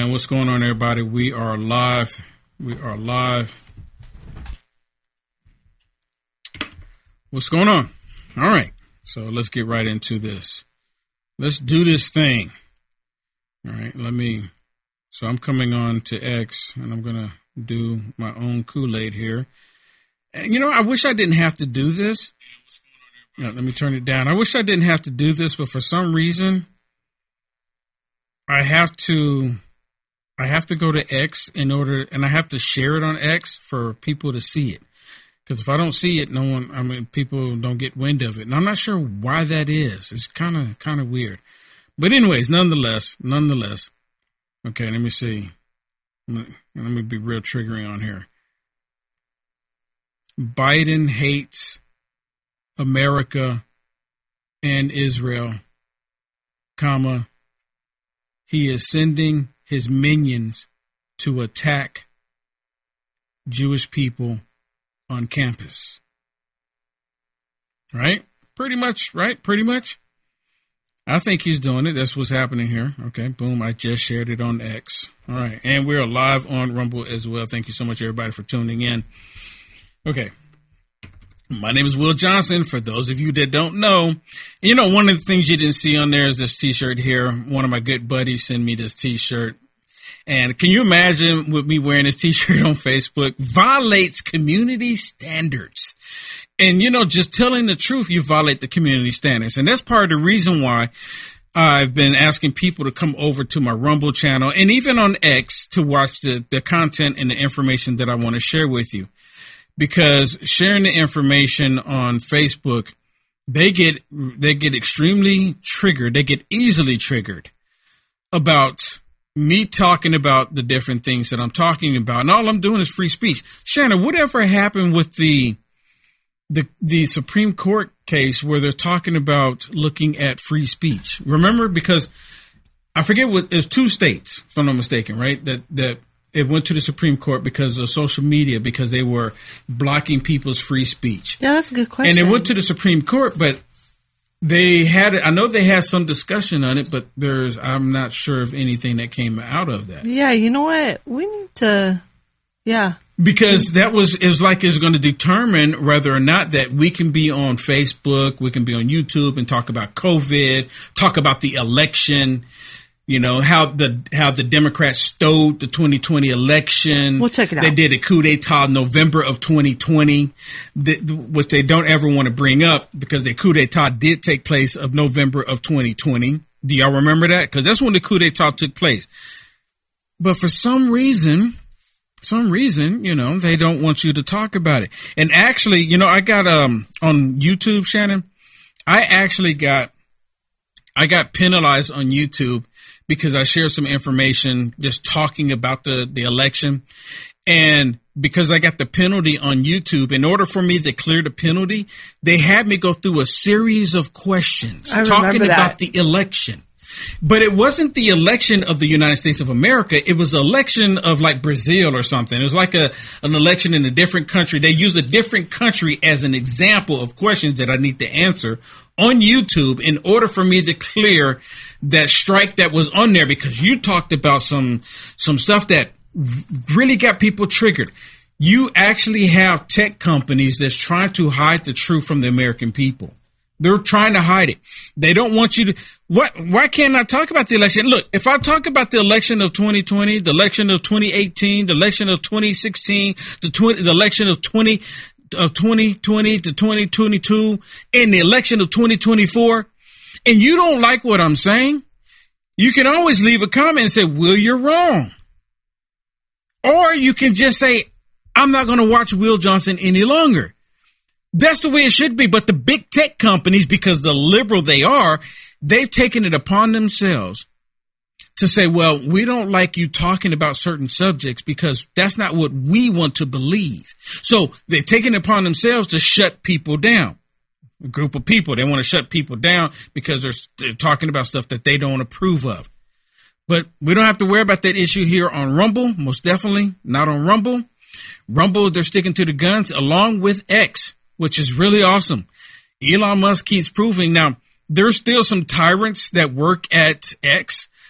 man, what's going on, everybody? We are live. What's going on? All right, so let's get right into this. Let's do this thing. All right, so I'm coming on to X, and I'm going to do my own Kool-Aid here. And, I wish I didn't have to do this. Let me turn it down. I wish I didn't have to do this, but for some reason, I have to go to X and I have to share it on X for people to see it. Because if I don't see it, people don't get wind of it. And I'm not sure why that is. It's kind of weird. But anyways, nonetheless. Okay, let me see. Let me be real triggering on here. Biden hates America and Israel, he is sending his minions to attack Jewish people on campus. Right? Pretty much. I think he's doing it. That's what's happening here. Okay, boom. I just shared it on X. All right. And we're live on Rumble as well. Thank you so much, everybody, for tuning in. Okay. My name is Will Johnson. For those of you that don't know, one of the things you didn't see on there is this T-shirt here. One of my good buddies sent me this T-shirt. And can you imagine with me wearing this T-shirt on Facebook? Violates community standards. And, just telling the truth, you violate the community standards. And that's part of the reason why I've been asking people to come over to my Rumble channel and even on X to watch the content and the information that I want to share with you. Because sharing the information on Facebook, they get extremely triggered. They get easily triggered about me talking about the different things that I'm talking about. And all I'm doing is free speech. Shannon, whatever happened with the Supreme Court case where they're talking about looking at free speech? Remember, because I forget it was 2 states, if I'm not mistaken, right? That it went to the Supreme Court because of social media, because they were blocking people's free speech. Yeah, that's a good question. And it went to the Supreme Court, but I know they had some discussion on it, but I'm not sure of anything that came out of that. Yeah, you know what? We need to, Because it was like it's going to determine whether or not that we can be on Facebook, we can be on YouTube and talk about COVID, talk about the election, how the Democrats stole the 2020 election. We'll check it out. They did a coup d'etat in November of 2020, which they don't ever want to bring up because the coup d'etat did take place of November of 2020. Do y'all remember that? Because that's when the coup d'etat took place. But for some reason, they don't want you to talk about it. And actually, I got on YouTube, Shannon, I got penalized on YouTube because I shared some information just talking about the election. And because I got the penalty on YouTube, in order for me to clear the penalty, they had me go through a series of questions talking about the election. But it wasn't the election of the United States of America. It was an election of like Brazil or something. It was like an election in a different country. They use a different country as an example of questions that I need to answer on YouTube in order for me to clear that strike that was on there, because you talked about some stuff that really got people triggered. You actually have tech companies that's trying to hide the truth from the American people. They're trying to hide it. They don't want you to. Why can't I talk about the election? Look, if I talk about the election of 2020, the election of 2018, the election of 2016, the election of 2020 to 2022, and the election of 2024, and you don't like what I'm saying, you can always leave a comment and say, Will, you're wrong. Or you can just say, I'm not going to watch Will Johnson any longer. That's the way it should be. But the big tech companies, because the liberal they are, they've taken it upon themselves to say, well, we don't like you talking about certain subjects because that's not what we want to believe. So they've taken it upon themselves to shut people down. A group of people, they want to shut people down because they're talking about stuff that they don't approve of. But we don't have to worry about that issue here on Rumble. Most definitely not on Rumble. Rumble, they're sticking to the guns along with X, which is really awesome. Elon Musk keeps proving. Now, there's still some tyrants that work at X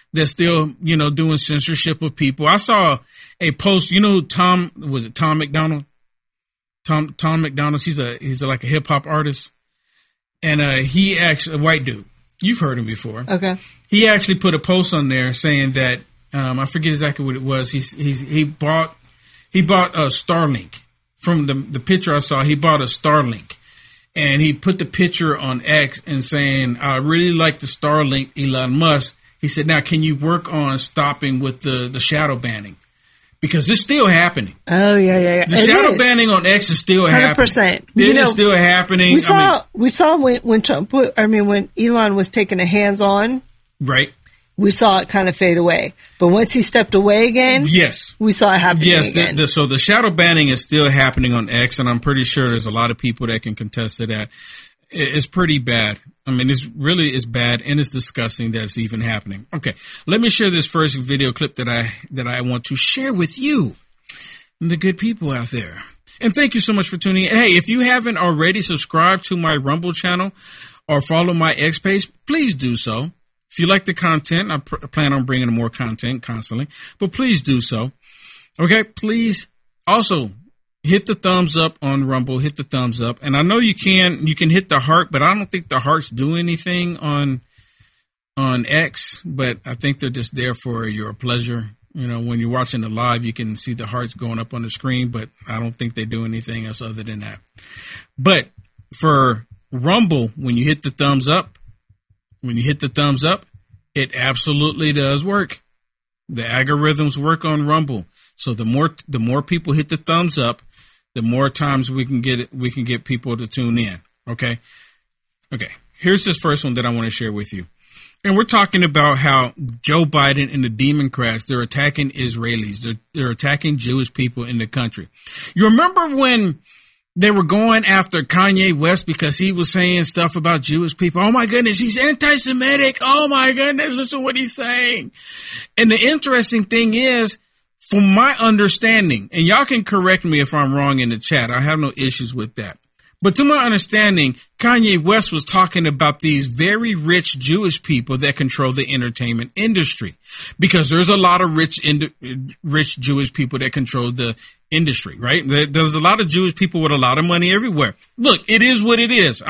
that's still, doing censorship of people. I saw a post, Tom McDonald? Tom McDonald, he's like a hip hop artist. And he actually, a white dude. You've heard him before. Okay. He actually put a post on there saying that I forget exactly what it was. He bought a Starlink from the picture I saw. He bought a Starlink, and he put the picture on X and saying, "I really like the Starlink, Elon Musk." He said, "Now can you work on stopping with the shadow banning?" Because it's still happening. Oh, yeah. The shadow banning on X is still 100%. happening. 100%. It is still happening. We saw when Trump when Elon was taking a hands-on. Right. We saw it kind of fade away. But once he stepped away again, yes, we saw it happening again. Yes, so the shadow banning is still happening on X, and I'm pretty sure there's a lot of people that can contest to that. It's pretty bad. I mean, it's bad, and it's disgusting that it's even happening. Okay, let me share this first video clip that I want to share with you, the good people out there. And thank you so much for tuning in. Hey, if you haven't already subscribed to my Rumble channel or follow my X page, please do so. If you like the content, I plan on bringing more content constantly, but please do so. Okay, please also hit the thumbs up on Rumble, hit the thumbs up. And I know you can hit the heart, but I don't think the hearts do anything on X, but I think they're just there for your pleasure. When you're watching the live, you can see the hearts going up on the screen, but I don't think they do anything else other than that. But for Rumble, when you hit the thumbs up, it absolutely does work. The algorithms work on Rumble. So the more people hit the thumbs up, the more times we can get people to tune in. Okay. Here's this first one that I want to share with you. And we're talking about how Joe Biden and the Democrats, they're attacking Israelis. They're attacking Jewish people in the country. You remember when they were going after Kanye West because he was saying stuff about Jewish people? Oh my goodness, he's anti-Semitic. Oh my goodness, listen to what he's saying. And the interesting thing is, from my understanding, and y'all can correct me if I'm wrong in the chat, I have no issues with that. But to my understanding, Kanye West was talking about these very rich Jewish people that control the entertainment industry, because there's a lot of rich Jewish people that control the industry, right? There's a lot of Jewish people with a lot of money everywhere. Look, it is what it is.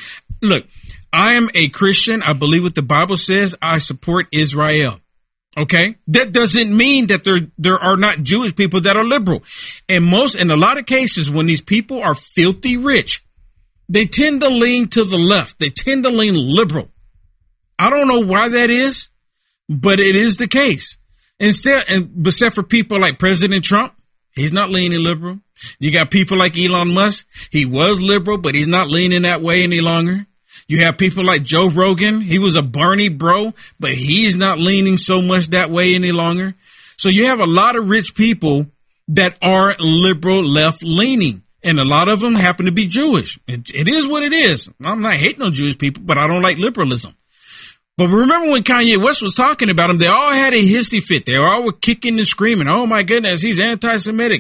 I am a Christian. I believe what the Bible says. I support Israel. Okay. That doesn't mean that there are not Jewish people that are liberal. And in a lot of cases, when these people are filthy rich, they tend to lean to the left. They tend to lean liberal. I don't know why that is, but it is the case. Except for people like President Trump, he's not leaning liberal. You got people like Elon Musk. He was liberal, but he's not leaning that way any longer. You have people like Joe Rogan. He was a Bernie bro, but he's not leaning so much that way any longer. So you have a lot of rich people that are liberal left leaning, and a lot of them happen to be Jewish. It is what it is. I'm not hating on Jewish people, but I don't like liberalism. But remember when Kanye West was talking about him, they all had a hissy fit. They all were kicking and screaming. Oh my goodness, he's anti-Semitic.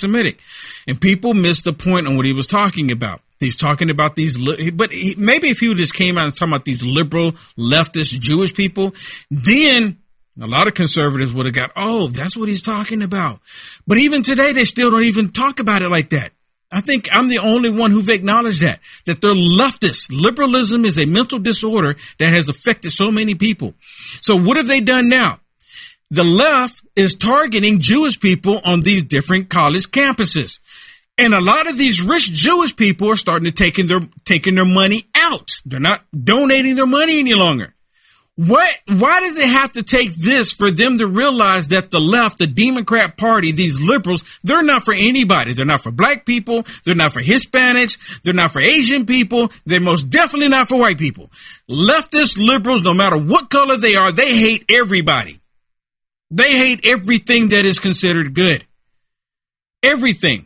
And people missed the point on what he was talking about. He's talking about maybe if he just came out and talking about these liberal, leftist Jewish people, then a lot of conservatives would have got, oh, that's what he's talking about. But even today, they still don't even talk about it like that. I think I'm the only one who've acknowledged that they're leftists. Liberalism is a mental disorder that has affected so many people. So what have they done now? The left is targeting Jewish people on these different college campuses. And a lot of these rich Jewish people are starting to taking their money out. They're not donating their money any longer. Why does it have to take this for them to realize that the left, the Democrat Party, these liberals, they're not for anybody. They're not for black people. They're not for Hispanics. They're not for Asian people. They're most definitely not for white people. Leftist liberals, no matter what color they are, they hate everybody. They hate everything that is considered good. Everything.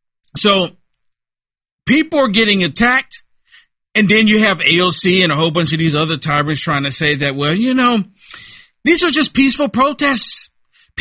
So people are getting attacked. And then you have AOC and a whole bunch of these other tyrants trying to say that, well, these are just peaceful protests.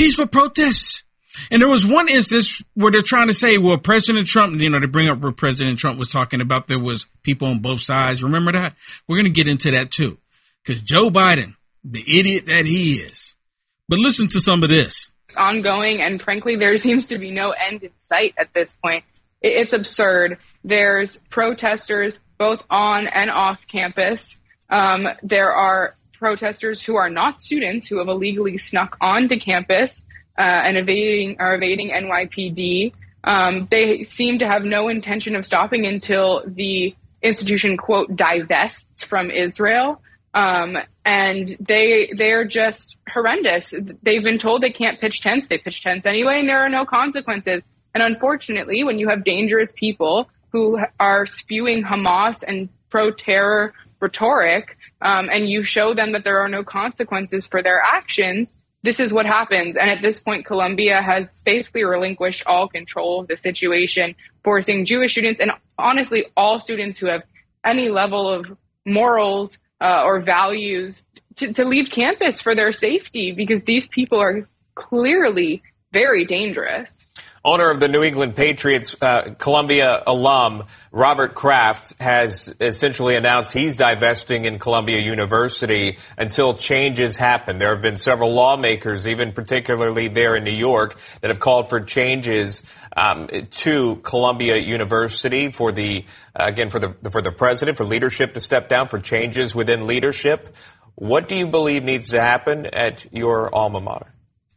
And there was one instance where they're trying to say, well, President Trump, to bring up where President Trump was talking about there was people on both sides. Remember that? We're going to get into that too. Because Joe Biden, the idiot that he is, But listen to some of this. It's ongoing, and frankly, there seems to be no end in sight at this point. It's absurd. There's protesters both on and off campus. There are protesters who are not students who have illegally snuck onto campus and evading NYPD. They seem to have no intention of stopping until the institution, quote, divests from Israel. And they're just horrendous. They've been told they can't pitch tents. They pitch tents anyway, and there are no consequences. And unfortunately, when you have dangerous people who are spewing Hamas and pro-terror rhetoric, and you show them that there are no consequences for their actions, this is what happens. And at this point, Columbia has basically relinquished all control of the situation, forcing Jewish students and honestly all students who have any level of morals or values to leave campus for their safety, because these people are clearly very dangerous. Owner of the New England Patriots, Columbia alum Robert Kraft has essentially announced he's divesting in Columbia University until changes happen. There have been several lawmakers, even particularly there in New York, that have called for changes to Columbia University for the president, for leadership to step down, for changes within leadership. What do you believe needs to happen at your alma mater?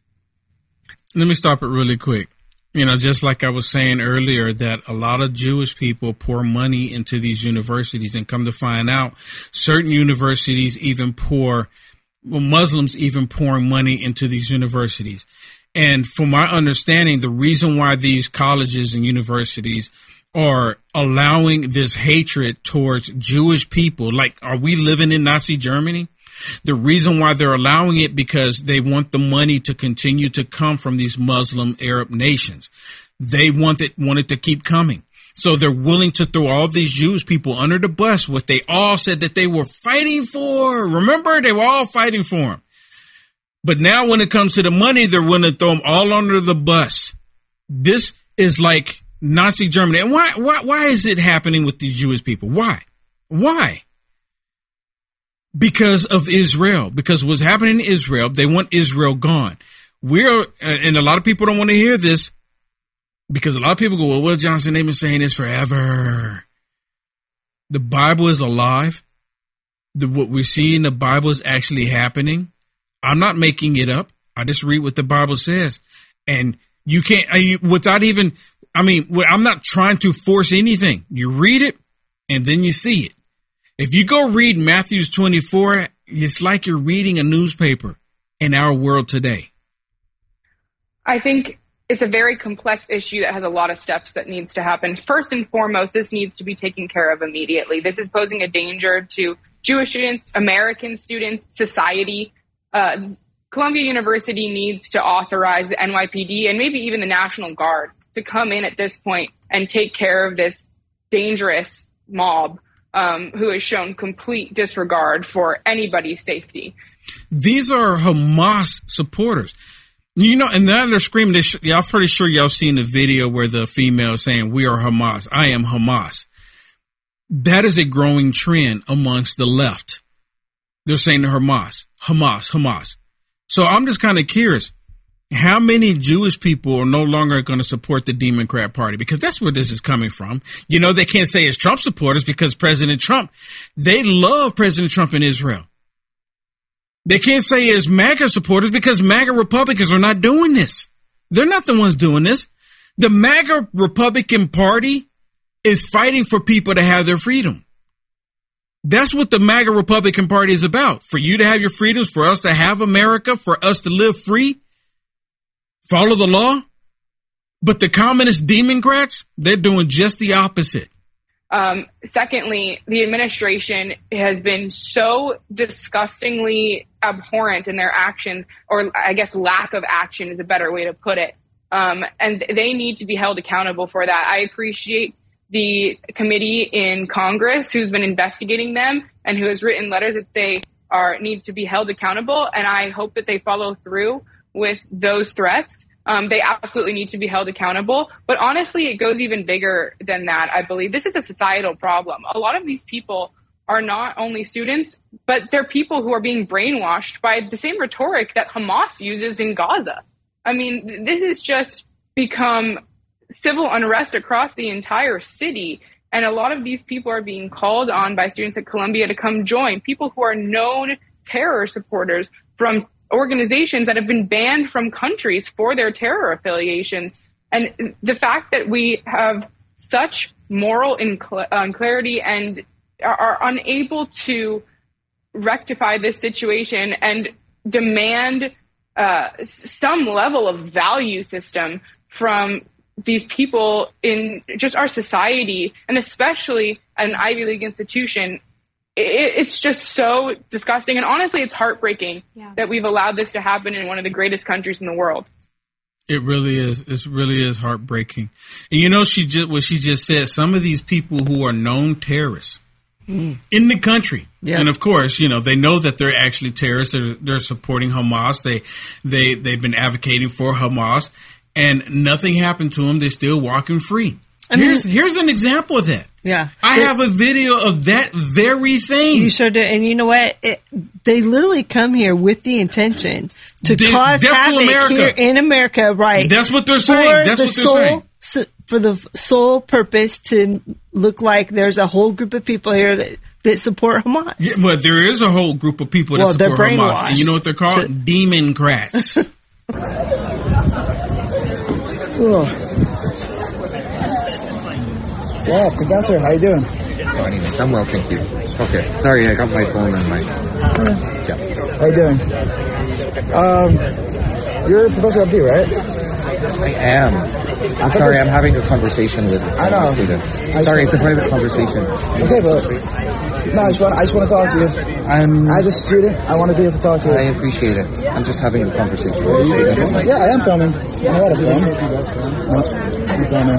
Let me stop it really quick. You know, just like I was saying earlier, that a lot of Jewish people pour money into these universities, and come to find out, certain universities even Muslims even pouring money into these universities. And from my understanding, the reason why these colleges and universities are allowing this hatred towards Jewish people, like, are we living in Nazi Germany? The reason why they're allowing it, because they want the money to continue to come from these Muslim Arab nations. They want it to keep coming. So they're willing to throw all these Jewish people under the bus, what they all said that they were fighting for. Remember, they were all fighting for them. But now when it comes to the money, they're willing to throw them all under the bus. This is like Nazi Germany. And why is it happening with these Jewish people? Why? Because of Israel, because what's happening in Israel, they want Israel gone. And a lot of people don't want to hear this, because a lot of people go, well, Will Johnson, they've been saying this forever. The Bible is alive. What we see in the Bible is actually happening. I'm not making it up. I just read what the Bible says. And you can't, I'm not trying to force anything. You read it and then you see it. If you go read Matthew 24, it's like you're reading a newspaper in our world today. I think it's a very complex issue that has a lot of steps that needs to happen. First and foremost, this needs to be taken care of immediately. This is posing a danger to Jewish students, American students, society. Columbia University needs to authorize the NYPD and maybe even the National Guard to come in at this point and take care of this dangerous mob who has shown complete disregard for anybody's safety. These are Hamas supporters. You know, and then they're screaming. I'm pretty sure y'all seen the video where the female is saying, "We are Hamas. I am Hamas." That is a growing trend amongst the left. They're saying to Hamas, Hamas, Hamas. So I'm just kind of curious, how many Jewish people are no longer going to support the Democrat Party? Because that's where this is coming from. You know, they can't say it's Trump supporters, because President Trump, they love President Trump in Israel. They can't say it's MAGA supporters, because MAGA Republicans are not doing this. They're not the ones doing this. The MAGA Republican Party is fighting for people to have their freedom. That's what the MAGA Republican Party is about. For you to have your freedoms, for us to have America, for us to live free, follow the law. But the communist Democrats, they're doing just the opposite. Secondly, the administration has been so disgustingly abhorrent in their actions, or I guess lack of action is a better way to put it. And they need to be held accountable for that. I appreciate the committee in Congress who's been investigating them and who has written letters that they need to be held accountable. And I hope that they follow through with those threats. They absolutely need to be held accountable. But honestly, it goes even bigger than that, I believe. This is a societal problem. A lot of these people are not only students, but they're people who are being brainwashed by the same rhetoric that Hamas uses in Gaza. I mean, this has just become civil unrest across the entire city. And a lot of these people are being called on by students at Columbia to come join, people who are known terror supporters from organizations that have been banned from countries for their terror affiliations. And the fact that we have such moral clarity and are unable to rectify this situation and demand some level of value system from these people in just our society, and especially an Ivy League institution, it's just so disgusting. And honestly, it's heartbreaking that we've allowed this to happen in one of the greatest countries in the world. It really is. It really is heartbreaking. And you know, what she just said, some of these people who are known terrorists in the country. Yeah. And of course, you know, they know that they're actually terrorists. They're supporting Hamas. They've been advocating for Hamas, and nothing happened to them. They're still walking free. Here's an example of that. Yeah. I have a video of that very thing. You sure do. And you know what? They literally come here with the intention to cause havoc here in America, right? That's what they're saying. That's what they're saying. For the sole purpose to look like there's a whole group of people here that support Hamas. Yeah, but there is a whole group of people that support Hamas. And you know what they're called? Democrats. Yeah, Professor, how you doing? I'm well, thank you. Okay, sorry, I got my phone and my... Yeah. How you doing? You're Professor Abdi, right? I am. I'm sorry, I'm having a conversation with students. Sorry, it's a private conversation. Okay, but... No, I just want to talk to you. As a student, I want to be able to talk to you. I appreciate it. I'm just having a conversation with a student. Yeah, I am filming. I know how to film. I'm filming.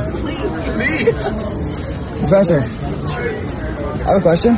Professor, I have a question.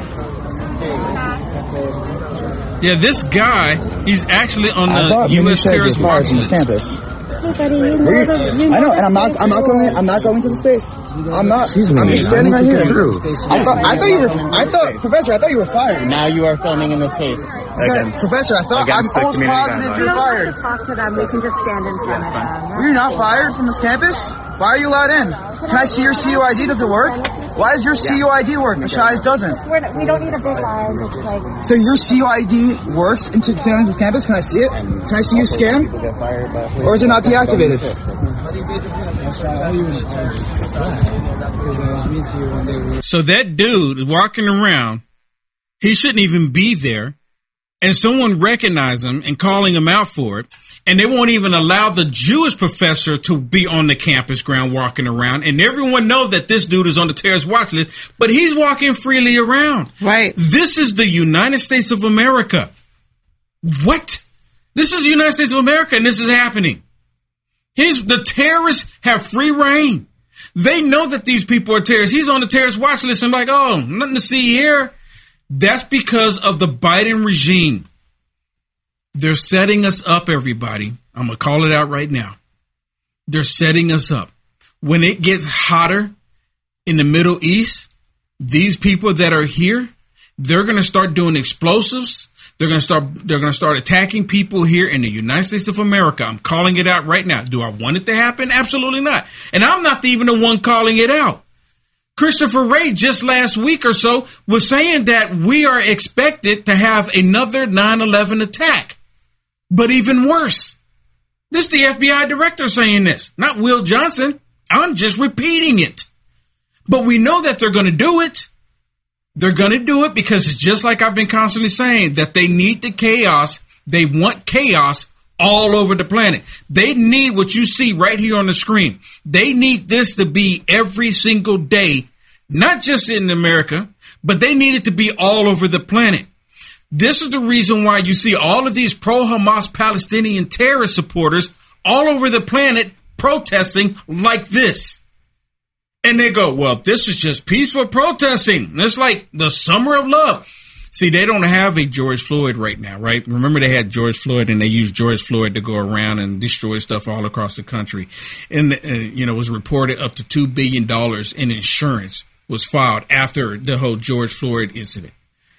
Yeah, this guy, he's actually on the U.S. terrorist watch list. Campus. I know, and I'm not going to the space. I'm not. Excuse me. I'm just standing right here. Professor, I thought you were fired. Now you are filming in this case. Okay, Professor, I'm almost positive you're fired. We don't have to talk to them. We can just stand in front of them. You're not fired from this campus? Why are you allowed in? Can I see your CUID? Does it work? Why does your CUID work? Mashai's doesn't. We don't need a big line. Just like... So your CUID works into the campus? Can I see it? Can I see you scan? Or is it not deactivated? So that dude is walking around. He shouldn't even be there. And someone recognized him and calling him out for it. And they won't even allow the Jewish professor to be on the campus ground walking around. And everyone know that this dude is on the terrorist watch list, but he's walking freely around. Right. This is the United States of America. What? This is the United States of America, and this is happening. The terrorists have free reign. They know that these people are terrorists. He's on the terrorist watch list and like, oh, nothing to see here. That's because of the Biden regime. They're setting us up, everybody. I'm going to call it out right now. They're setting us up. When it gets hotter in the Middle East, these people that are here, they're going to start doing explosives. They're going to start attacking people here in the United States of America. I'm calling it out right now. Do I want it to happen? Absolutely not. And I'm not even the one calling it out. Christopher Wray just last week or so was saying that we are expected to have another 9/11 attack. But even worse, this is the FBI director saying this, not Will Johnson. I'm just repeating it. But we know that they're going to do it. They're going to do it because it's just like I've been constantly saying, that they need the chaos. They want chaos all over the planet. They need what you see right here on the screen. They need this to be every single day, not just in America, but they need it to be all over the planet. This is the reason why you see all of these pro-Hamas Palestinian terrorist supporters all over the planet protesting like this. And they go, well, this is just peaceful protesting. It's like the summer of love. See, they don't have a George Floyd right now, right? Remember they had George Floyd and they used George Floyd to go around and destroy stuff all across the country. And, it was reported up to $2 billion in insurance was filed after the whole George Floyd incident.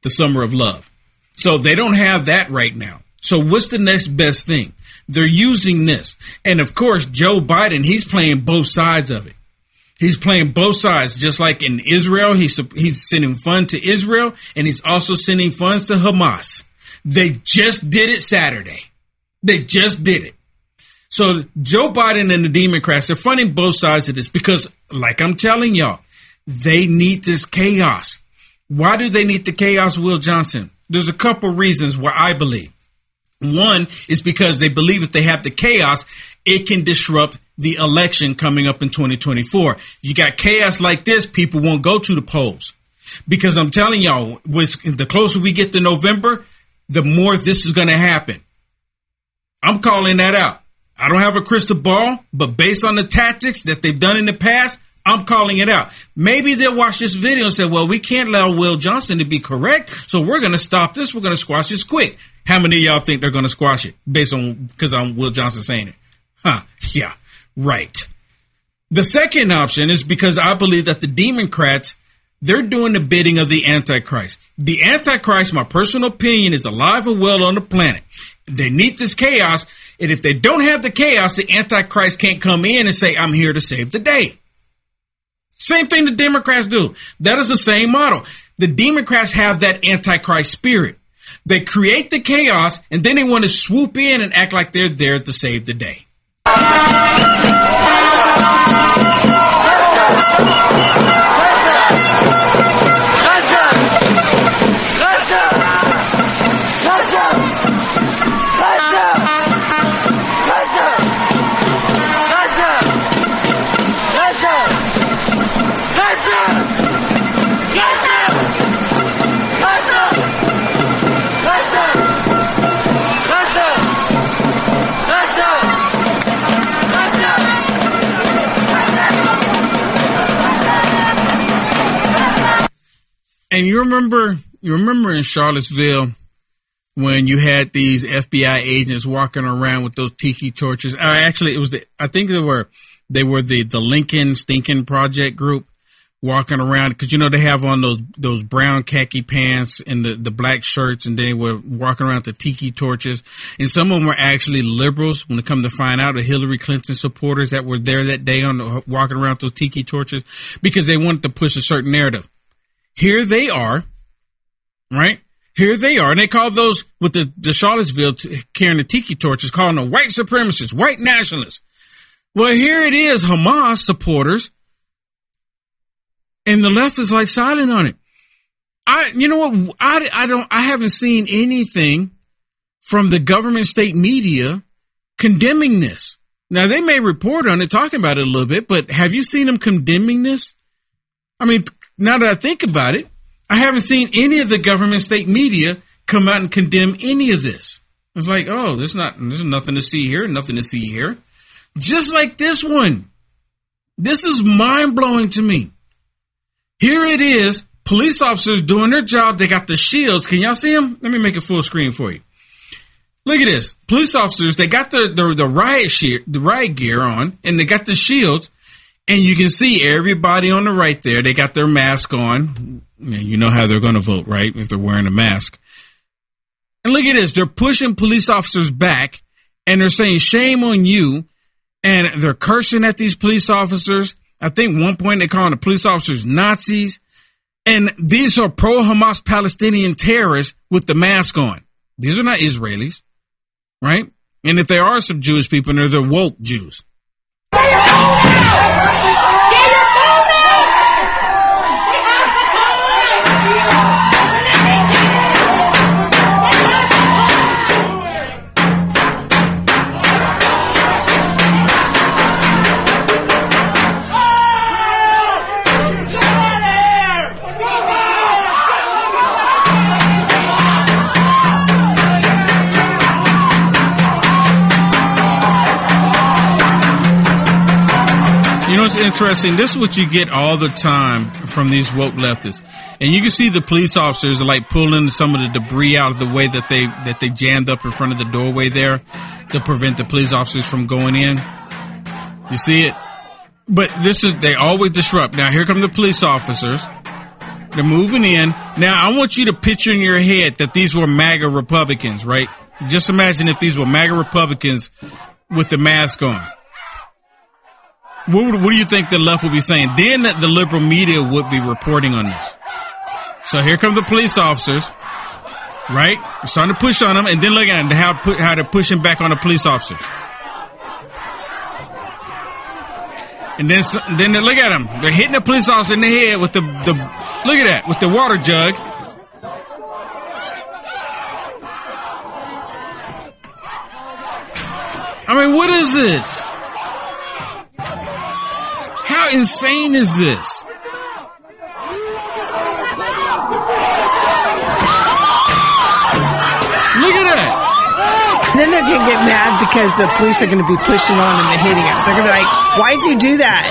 the Summer of Love. So they don't have that right now. So what's the next best thing? They're using this. And of course, Joe Biden, he's playing both sides of it. He's playing both sides, just like in Israel. He's sending funds to Israel, and he's also sending funds to Hamas. They just did it Saturday. They just did it. So Joe Biden and the Democrats are funding both sides of this because, like I'm telling y'all, they need this chaos. Why do they need the chaos, Will Johnson? There's a couple reasons why I believe. One is because they believe if they have the chaos, it can disrupt the election coming up in 2024. You got chaos like this, people won't go to the polls. Because I'm telling y'all, the closer we get to November, the more this is going to happen. I'm calling that out. I don't have a crystal ball, but based on the tactics that they've done in the past, I'm calling it out. Maybe they'll watch this video and say, well, we can't allow Will Johnson to be correct, so we're going to stop this. We're going to squash this quick. How many of y'all think they're going to squash it because I'm Will Johnson saying it? Yeah, right. The second option is because I believe that the Democrats, they're doing the bidding of the Antichrist. The Antichrist, my personal opinion, is alive and well on the planet. They need this chaos. And if they don't have the chaos, the Antichrist can't come in and say, I'm here to save the day. Same thing the Democrats do. That is the same model. The Democrats have that Antichrist spirit. They create the chaos, and then they want to swoop in and act like they're there to save the day. And you remember in Charlottesville when you had these FBI agents walking around with those tiki torches. Actually, it was I think they were the Lincoln Stinking Project group walking around because they have on those brown khaki pants and the black shirts, and they were walking around with the tiki torches. And some of them were actually liberals. When it come to find out, the Hillary Clinton supporters that were there that day walking around with those tiki torches because they wanted to push a certain narrative. Here they are, right? Here they are. And they call those with the Charlottesville carrying the tiki torches, calling them white supremacists, white nationalists. Well, here it is, Hamas supporters. And the left is like silent on it. I haven't seen anything from the government state media condemning this. Now, they may report on it, talking about it a little bit, but have you seen them condemning this? I mean, now that I think about it, I haven't seen any of the government state media come out and condemn any of this. It's like, oh, there's nothing to see here, nothing to see here. Just like this one. This is mind-blowing to me. Here it is, police officers doing their job. They got the shields. Can y'all see them? Let me make it full screen for you. Look at this. Police officers, they got the riot gear on, and they got the shields. And you can see everybody on the right there. They got their mask on. You know how they're going to vote, right? If they're wearing a mask. And look at this. They're pushing police officers back, and they're saying, shame on you. And they're cursing at these police officers. I think one point they calling the police officers Nazis. And these are pro-Hamas Palestinian terrorists with the mask on. These are not Israelis, right? And if they are some Jewish people, they're the woke Jews. You know, it's interesting. This is what you get all the time from these woke leftists. And you can see the police officers are like pulling some of the debris out of the way that they jammed up in front of the doorway there to prevent the police officers from going in. You see it? But they always disrupt. Now, here come the police officers. They're moving in. Now, I want you to picture in your head that these were MAGA Republicans, right? Just imagine if these were MAGA Republicans with the mask on. What do you think the left would be saying? Then the liberal media would be reporting on this. So here come the police officers, right? They're starting to push on them, and then look at them, how they're pushing back on the police officers. And then look at them. They're hitting the police officer in the head with the look at that, with the water jug. I mean, what is this? How insane is this? Look at that. Then they're going to get mad because the police are going to be pushing on them and hitting them. They're going to be like, why'd you do that?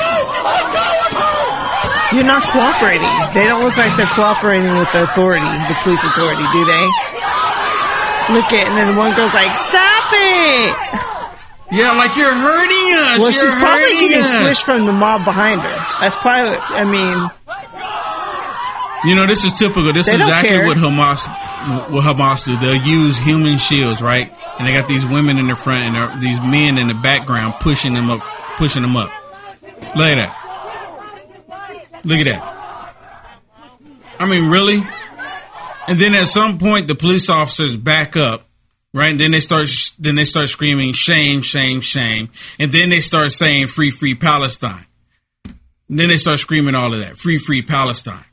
You're not cooperating. They don't look like they're cooperating with the authority, the police authority, do they? Look at, and then the one girl's like, stop it! Yeah, like you're hurting us. Well, she's probably getting squished from the mob behind her. That's probably, I mean... You know, this is typical. This is exactly what Hamas do. They'll use human shields, right? And they got these women in the front and these men in the background pushing them up. Look at that. Look at that. I mean, really? And then at some point, the police officers back up, right? And then they start screaming, shame, shame, shame. And then they start saying, free, free Palestine. And then they start screaming all of that, free, free Palestine.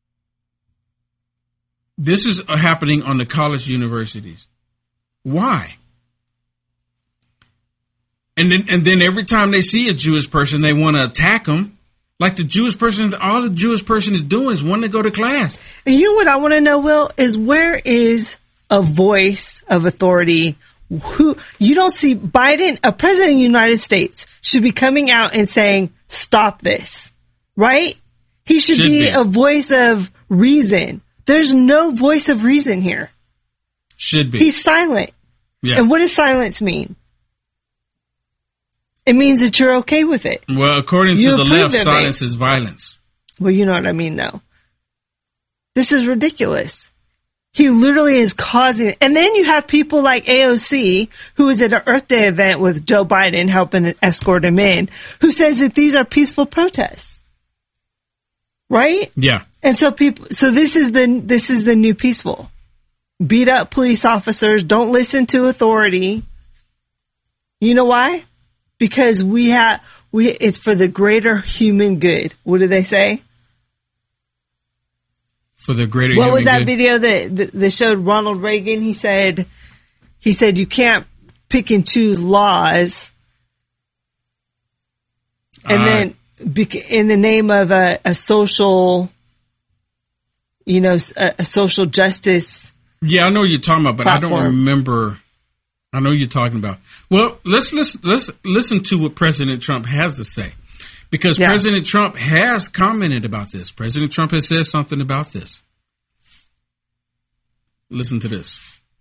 This is happening on the college universities. Why? And then every time they see a Jewish person, they want to attack them. Like the Jewish person, all the Jewish person is doing is wanting to go to class. And you know what I want to know, Will, is where is a voice of authority? Who you don't see Biden, a president of the United States, should be coming out and saying, stop this, right? He should be a voice of reason. There's no voice of reason here. Should be. He's silent. Yeah. And what does silence mean? It means that you're okay with it. Well, according to the left, silence is violence. Well, you know what I mean, though. This is ridiculous. He literally is causing... And then you have people like AOC, who was at an Earth Day event with Joe Biden helping escort him in, who says that these are peaceful protests. Right? Yeah. And so this is the new peaceful. Beat up police officers, don't listen to authority. You know why? Because it's for the greater human good. What do they say? For the greater human good. What was that video that showed Ronald Reagan? He said you can't pick and choose laws. And then in the name of a social, a social justice. Yeah, I know what you're talking about, but platform. I don't remember. I know what you're talking about. Well, let's listen to what President Trump has to say, because President Trump has commented about this. President Trump has said something about this. Listen to this.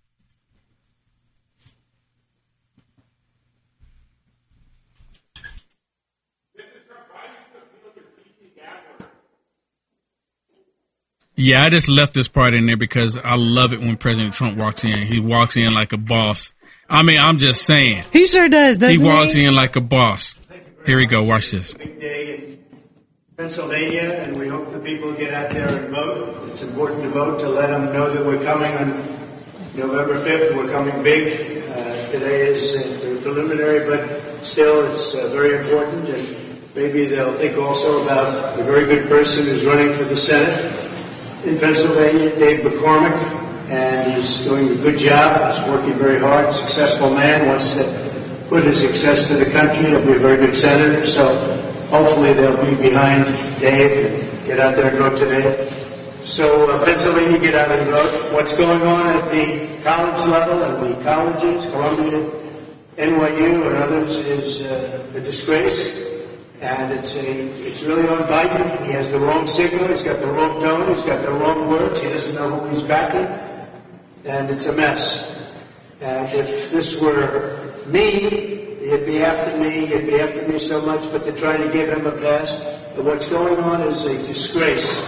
Yeah, I just left this part in there because I love it when President Trump walks in. He walks in like a boss. I mean, I'm just saying. He sure does, doesn't he? He walks in like a boss. Here we go. Watch this. Big day in Pennsylvania, and we hope the people get out there and vote. It's important to vote to let them know that we're coming on November 5th. We're coming big. Today is preliminary, but still it's very important. And maybe they'll think also about a very good person who's running for the Senate in Pennsylvania, Dave McCormick, and he's doing a good job. He's working very hard, successful man, wants to put his success to the country. He'll be a very good senator, so hopefully they'll be behind Dave and get out there and vote today. So Pennsylvania, get out and vote. What's going on at the college level and the colleges, Columbia, NYU, and others is a disgrace. And it's really on Biden. He has the wrong signal. He's got the wrong tone. He's got the wrong words. He doesn't know who he's backing. And it's a mess. And if this were me, he'd be after me. He'd be after me so much. But they're trying to give him a pass. But what's going on is a disgrace.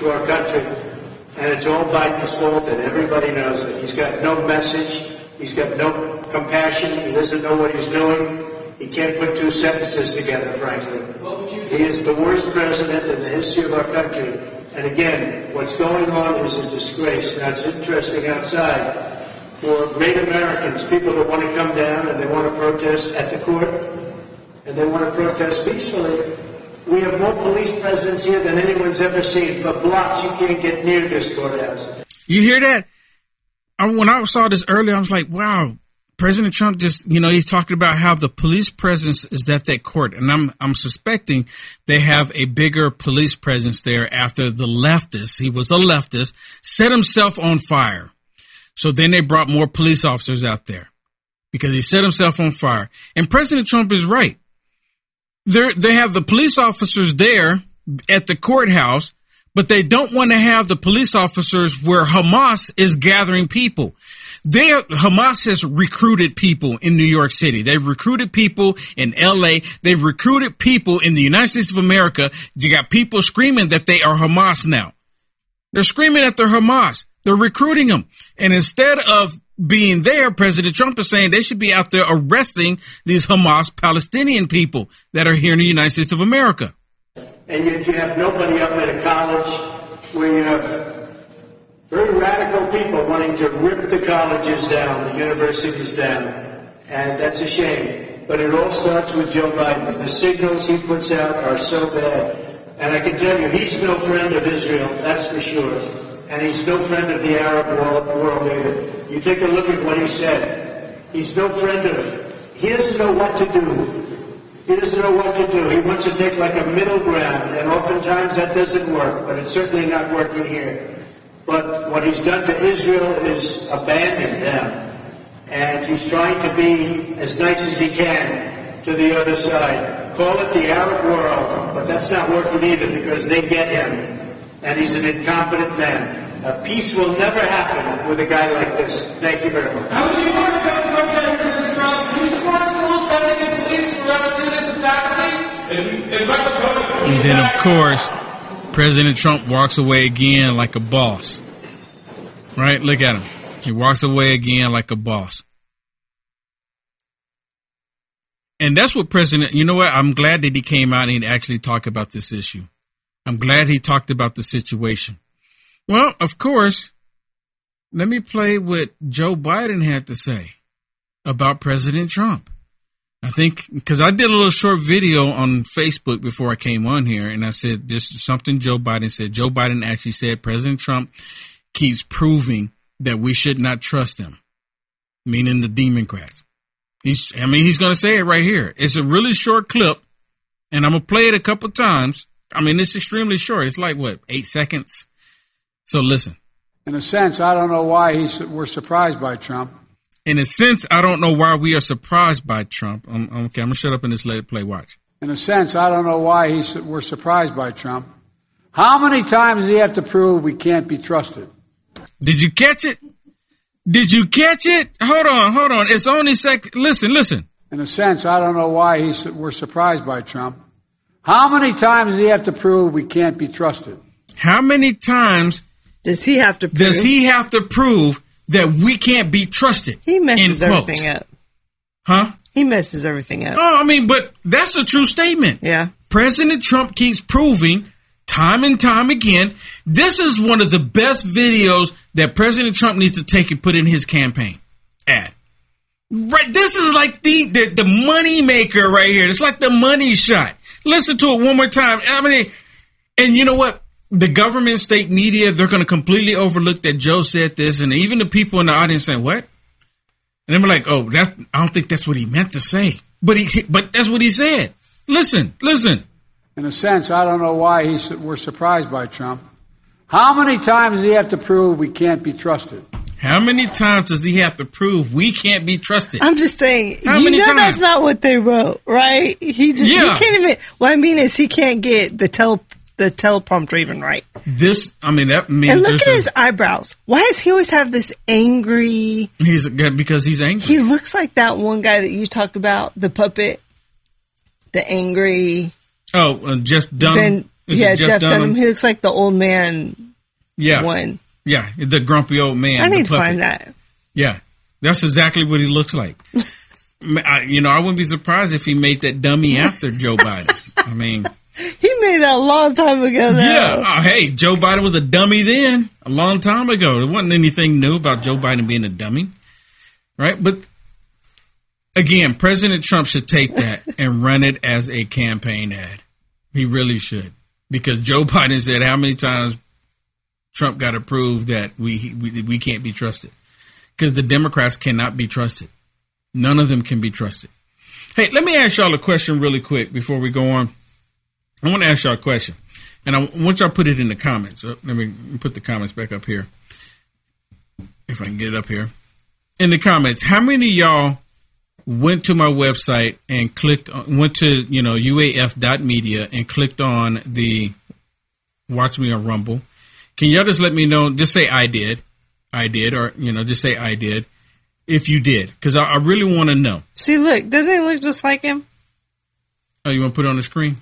to our country. And it's all Biden's fault, and everybody knows it. He's got no message. He's got no compassion. He doesn't know what he's doing. He can't put two sentences together, frankly. He is the worst president in the history of our country. And again, what's going on is a disgrace. Now, it's interesting outside for great Americans, people that want to come down and they want to protest at the court, and they want to protest peacefully. We have more police presence here than anyone's ever seen. For blocks, you can't get near this courthouse. You hear that? When I saw this earlier, I was like, wow, President Trump just, he's talking about how the police presence is at that court. And I'm suspecting they have a bigger police presence there after the leftist, he was a leftist, set himself on fire. So then they brought more police officers out there because he set himself on fire. And President Trump is right. They have the police officers there at the courthouse, but they don't want to have the police officers where Hamas is gathering people. Hamas has recruited people in New York City. They've recruited people in LA. They've recruited people in the United States of America. You got people screaming that they are Hamas now. They're screaming that they're Hamas. They're recruiting them. And instead of being there, President Trump is saying they should be out there arresting these Hamas Palestinian people that are here in the United States of America. And yet you have nobody up at a college where you have very radical people wanting to rip the colleges down, the universities down. And that's a shame. But it all starts with Joe Biden. The signals he puts out are so bad. And I can tell you, he's no friend of Israel, that's for sure. And he's no friend of the Arab world either. You take a look at what he said. He's no friend of, he doesn't know what to do. He doesn't know what to do. He wants to take like a middle ground, and oftentimes that doesn't work, but it's certainly not working here. But what he's done to Israel is abandon them. And he's trying to be as nice as he can to the other side. Call it the Arab world, but that's not working either because they get him. And he's an incompetent man. Peace will never happen with a guy like this. Thank you very much. How would you want to go to protesters, Trump? You support schools sending in police to arrest students and faculty? And then, of course, President Trump walks away again like a boss. Right? Look at him. He walks away again like a boss. And that's what you know what? I'm glad that he came out and actually talked about this issue. I'm glad he talked about the situation. Well, of course, let me play what Joe Biden had to say about President Trump. I think because I did a little short video on Facebook before I came on here, and I said this is something Joe Biden said. Joe Biden actually said President Trump keeps proving that we should not trust him, meaning the Democrats. He's going to say it right here. It's a really short clip, and I'm going to play it a couple times. I mean, it's extremely short. It's like, 8 seconds? So listen. In a sense, I don't know why we're surprised by Trump. In a sense, I don't know why we are surprised by Trump. Okay, I'm going to shut up and just let it play. Watch. In a sense, I don't know why we're surprised by Trump. How many times does he have to prove we can't be trusted? Did you catch it? Did you catch it? Hold on. It's only Listen. In a sense, I don't know why we're surprised by Trump. How many times does he have to prove we can't be trusted? How many times does he have to prove that we can't be trusted? He messes everything up. Huh? He messes everything up. Oh, but that's a true statement. Yeah. President Trump keeps proving time and time again. This is one of the best videos that President Trump needs to take and put in his campaign ad. Right. This is like the money maker right here. It's like the money shot. Listen to it one more time. And you know what? The government, state media, they're going to completely overlook that Joe said this. And even the people in the audience saying, what? And they're like, I don't think that's what he meant to say. But that's what he said. Listen. In a sense, I don't know why we're surprised by Trump. How many times does he have to prove we can't be trusted? How many times does he have to prove we can't be trusted? I'm just saying, that's not what they wrote, right? He can't even, what I mean is he can't get the teleprompter even right. That means. And look at his eyebrows. Why does he always have this angry? Because he's angry. He looks like that one guy that you talked about, the puppet, the angry. Oh, just done. Is Yeah, it Jeff Dunham. He looks like the old man. Yeah. One. Yeah, the grumpy old man. I need the to puppet. find that. Yeah, that's exactly what he looks like. I wouldn't be surprised if he made that dummy after Joe Biden. I mean, he made that a long time ago, though. Yeah. Hey, Joe Biden was a dummy then, a long time ago. There wasn't anything new about Joe Biden being a dummy, right? But again, President Trump should take that and run it as a campaign ad. He really should, because Joe Biden said how many times Trump got to prove that we can't be trusted, because the Democrats cannot be trusted. None of them can be trusted. Hey, let me ask y'all a question really quick before we go on. I want to ask y'all a question, and I want y'all to put it in the comments. Let me put the comments back up here, if I can get it up here. In the comments, how many of y'all went to my website and went to, uaf.media and clicked on the Watch Me on Rumble? Can y'all just let me know? Just say I did, or, just say I did if you did, because I really want to know. See, look, doesn't he look just like him? Oh, you want to put it on the screen?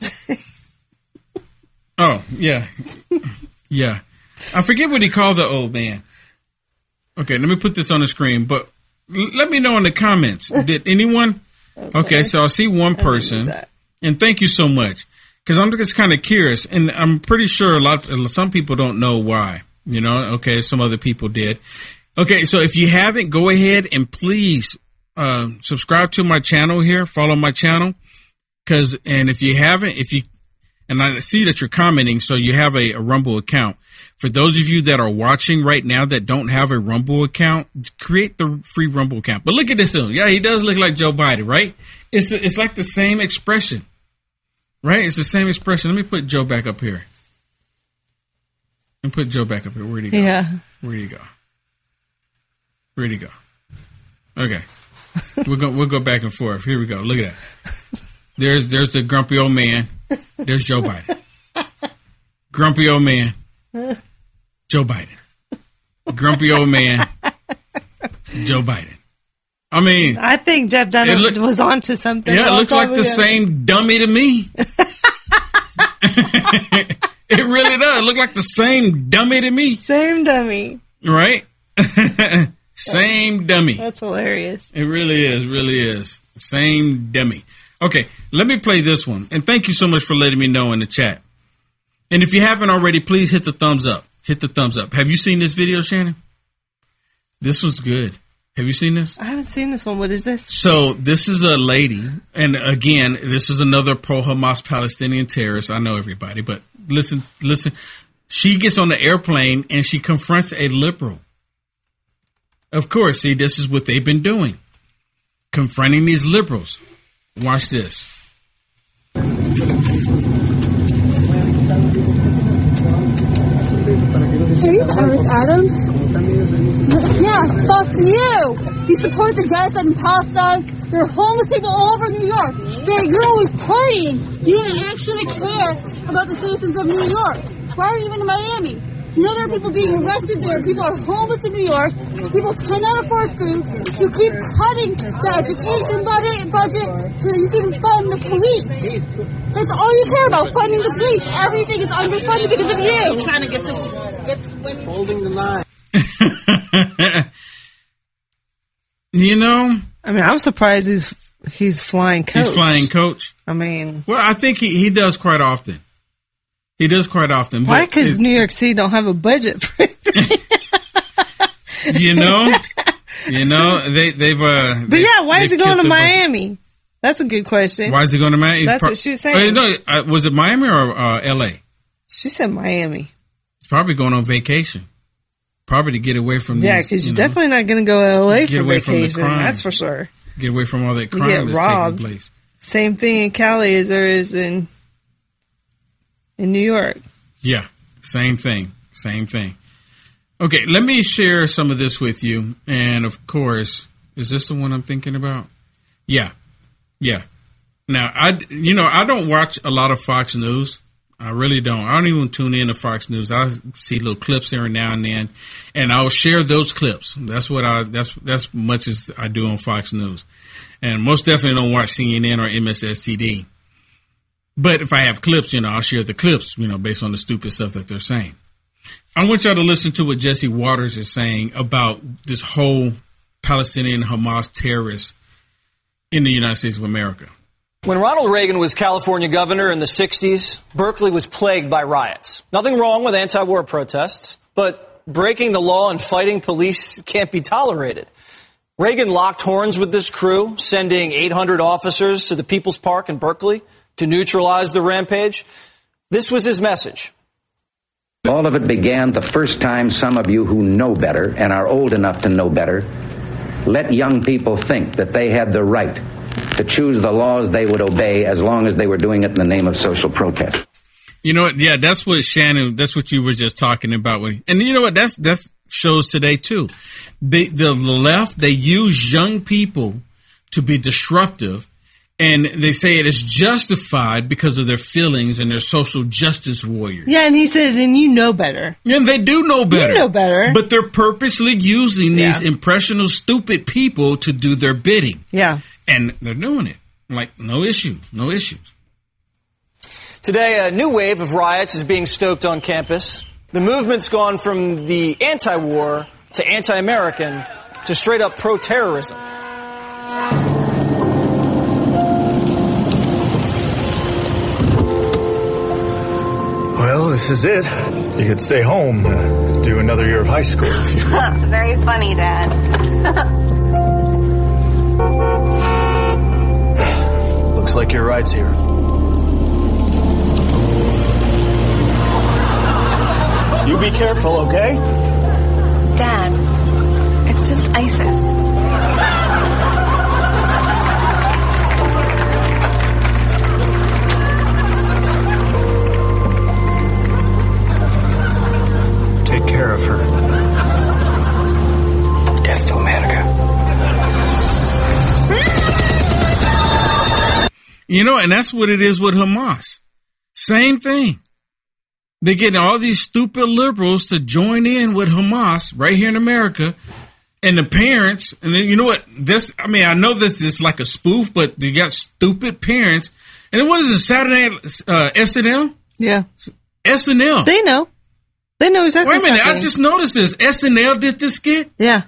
Oh, yeah. Yeah. I forget what he called the old man. Okay, let me put this on the screen, but let me know in the comments. Did anyone? Okay, so I see one person, and thank you so much, because I'm just kind of curious, and I'm pretty sure some people don't know why. Okay, some other people did. Okay, so if you haven't, go ahead and please subscribe to my channel here, follow my channel, and if you haven't, and I see that you're commenting, so you have a Rumble account. For those of you that are watching right now that don't have a Rumble account, create the free Rumble account. But look at this dude. Yeah, he does look like Joe Biden, right? It's like the same expression, right? It's the same expression. Let me put Joe back up here. Where'd he go? Yeah. Where'd he go? Okay. We'll go back and forth. Here we go. Look at that. There's the grumpy old man. There's Joe Biden. Grumpy old man. Joe Biden. Grumpy old man. Joe Biden. I mean, I think Jeff Dunham was onto something. Yeah, it looks like the same dummy to me. It really does. It looks like the same dummy to me. Same dummy. Right? Same dummy. That's hilarious. It really is. Same dummy. Okay, let me play this one. And thank you so much for letting me know in the chat. And if you haven't already, please hit the thumbs up. Have you seen this video, Shannon? This one's good. Have you seen this? I haven't seen this one. What is this? So this is a lady. And again, this is another pro-Hamas Palestinian terrorist. I know everybody, but listen. She gets on the airplane and she confronts a liberal. Of course, see, this is what they've been doing. Confronting these liberals. Watch this. Are you Eric Adams? Yeah, fuck you! You support the genocide in Palestine. There are homeless people all over New York. You're always partying. You don't actually care about the citizens of New York. Why are you even in Miami? You know there are people being arrested there. People are homeless in New York. People cannot afford food. You keep cutting the education budget so that you can fund the police. That's all you care about, funding the police. Everything is underfunded because of you. I'm trying to get holding the line. I mean, I'm surprised he's flying coach. He's flying coach. I mean, well, I think he does quite often. He does quite often. Why? Because New York City don't have a budget for it. they've. But yeah, why is he going to Miami? That's a good question. Why is he going to Miami? That's what she was saying. Was it Miami or L.A.? She said Miami. He's probably going on vacation. Probably to get away from. Yeah, because you're definitely not going to go to L.A. for vacation. From the crime. That's for sure. Get away from all that crime that's taking place. Same thing in Cali as there is in New York. Yeah, same thing. Okay, let me share some of this with you. And of course, is this the one I'm thinking about? Yeah. Now, I don't watch a lot of Fox News. I really don't. I don't even tune in to Fox News. I see little clips every now and then, and I'll share those clips. That's much as I do on Fox News, and most definitely don't watch CNN or MSNBC. But if I have clips, I'll share the clips, based on the stupid stuff that they're saying. I want y'all to listen to what Jesse Waters is saying about this whole Palestinian Hamas terrorist in the United States of America. When Ronald Reagan was California governor in the 60s, Berkeley was plagued by riots. Nothing wrong with anti-war protests, but breaking the law and fighting police can't be tolerated. Reagan locked horns with this crew, sending 800 officers to the People's Park in Berkeley to neutralize the rampage. This was his message. All of it began the first time some of you who know better and are old enough to know better let young people think that they had the right to choose the laws they would obey as long as they were doing it in the name of social protest. You know what? Yeah, that's what Shannon, that's what you were just talking about. And you know what? That shows today too. The left, they use young people to be disruptive, and they say it is justified because of their feelings and their social justice warriors. Yeah, and he says, and you know better. Yeah, and they do know better. You know better. But they're purposely using these impressionable, stupid people to do their bidding. Yeah. And they're doing it. Like, no issues. Today, a new wave of riots is being stoked on campus. The movement's gone from the anti-war to anti-American to straight-up pro-terrorism. Well, this is it. You could stay home, do another year of high school if you want. Very funny, Dad. Looks like your ride's here. You be careful, okay? Dad, it's just ISIS. Take care of her. Death to America. And that's what it is with Hamas. Same thing. They're getting all these stupid liberals to join in with Hamas right here in America. And the parents, and then, you know what? I know this is like a spoof, but you got stupid parents. And then what is it, Saturday SNL? Yeah. SNL. They know. They know exactly what's happening. I just noticed this. SNL did this skit? Yeah.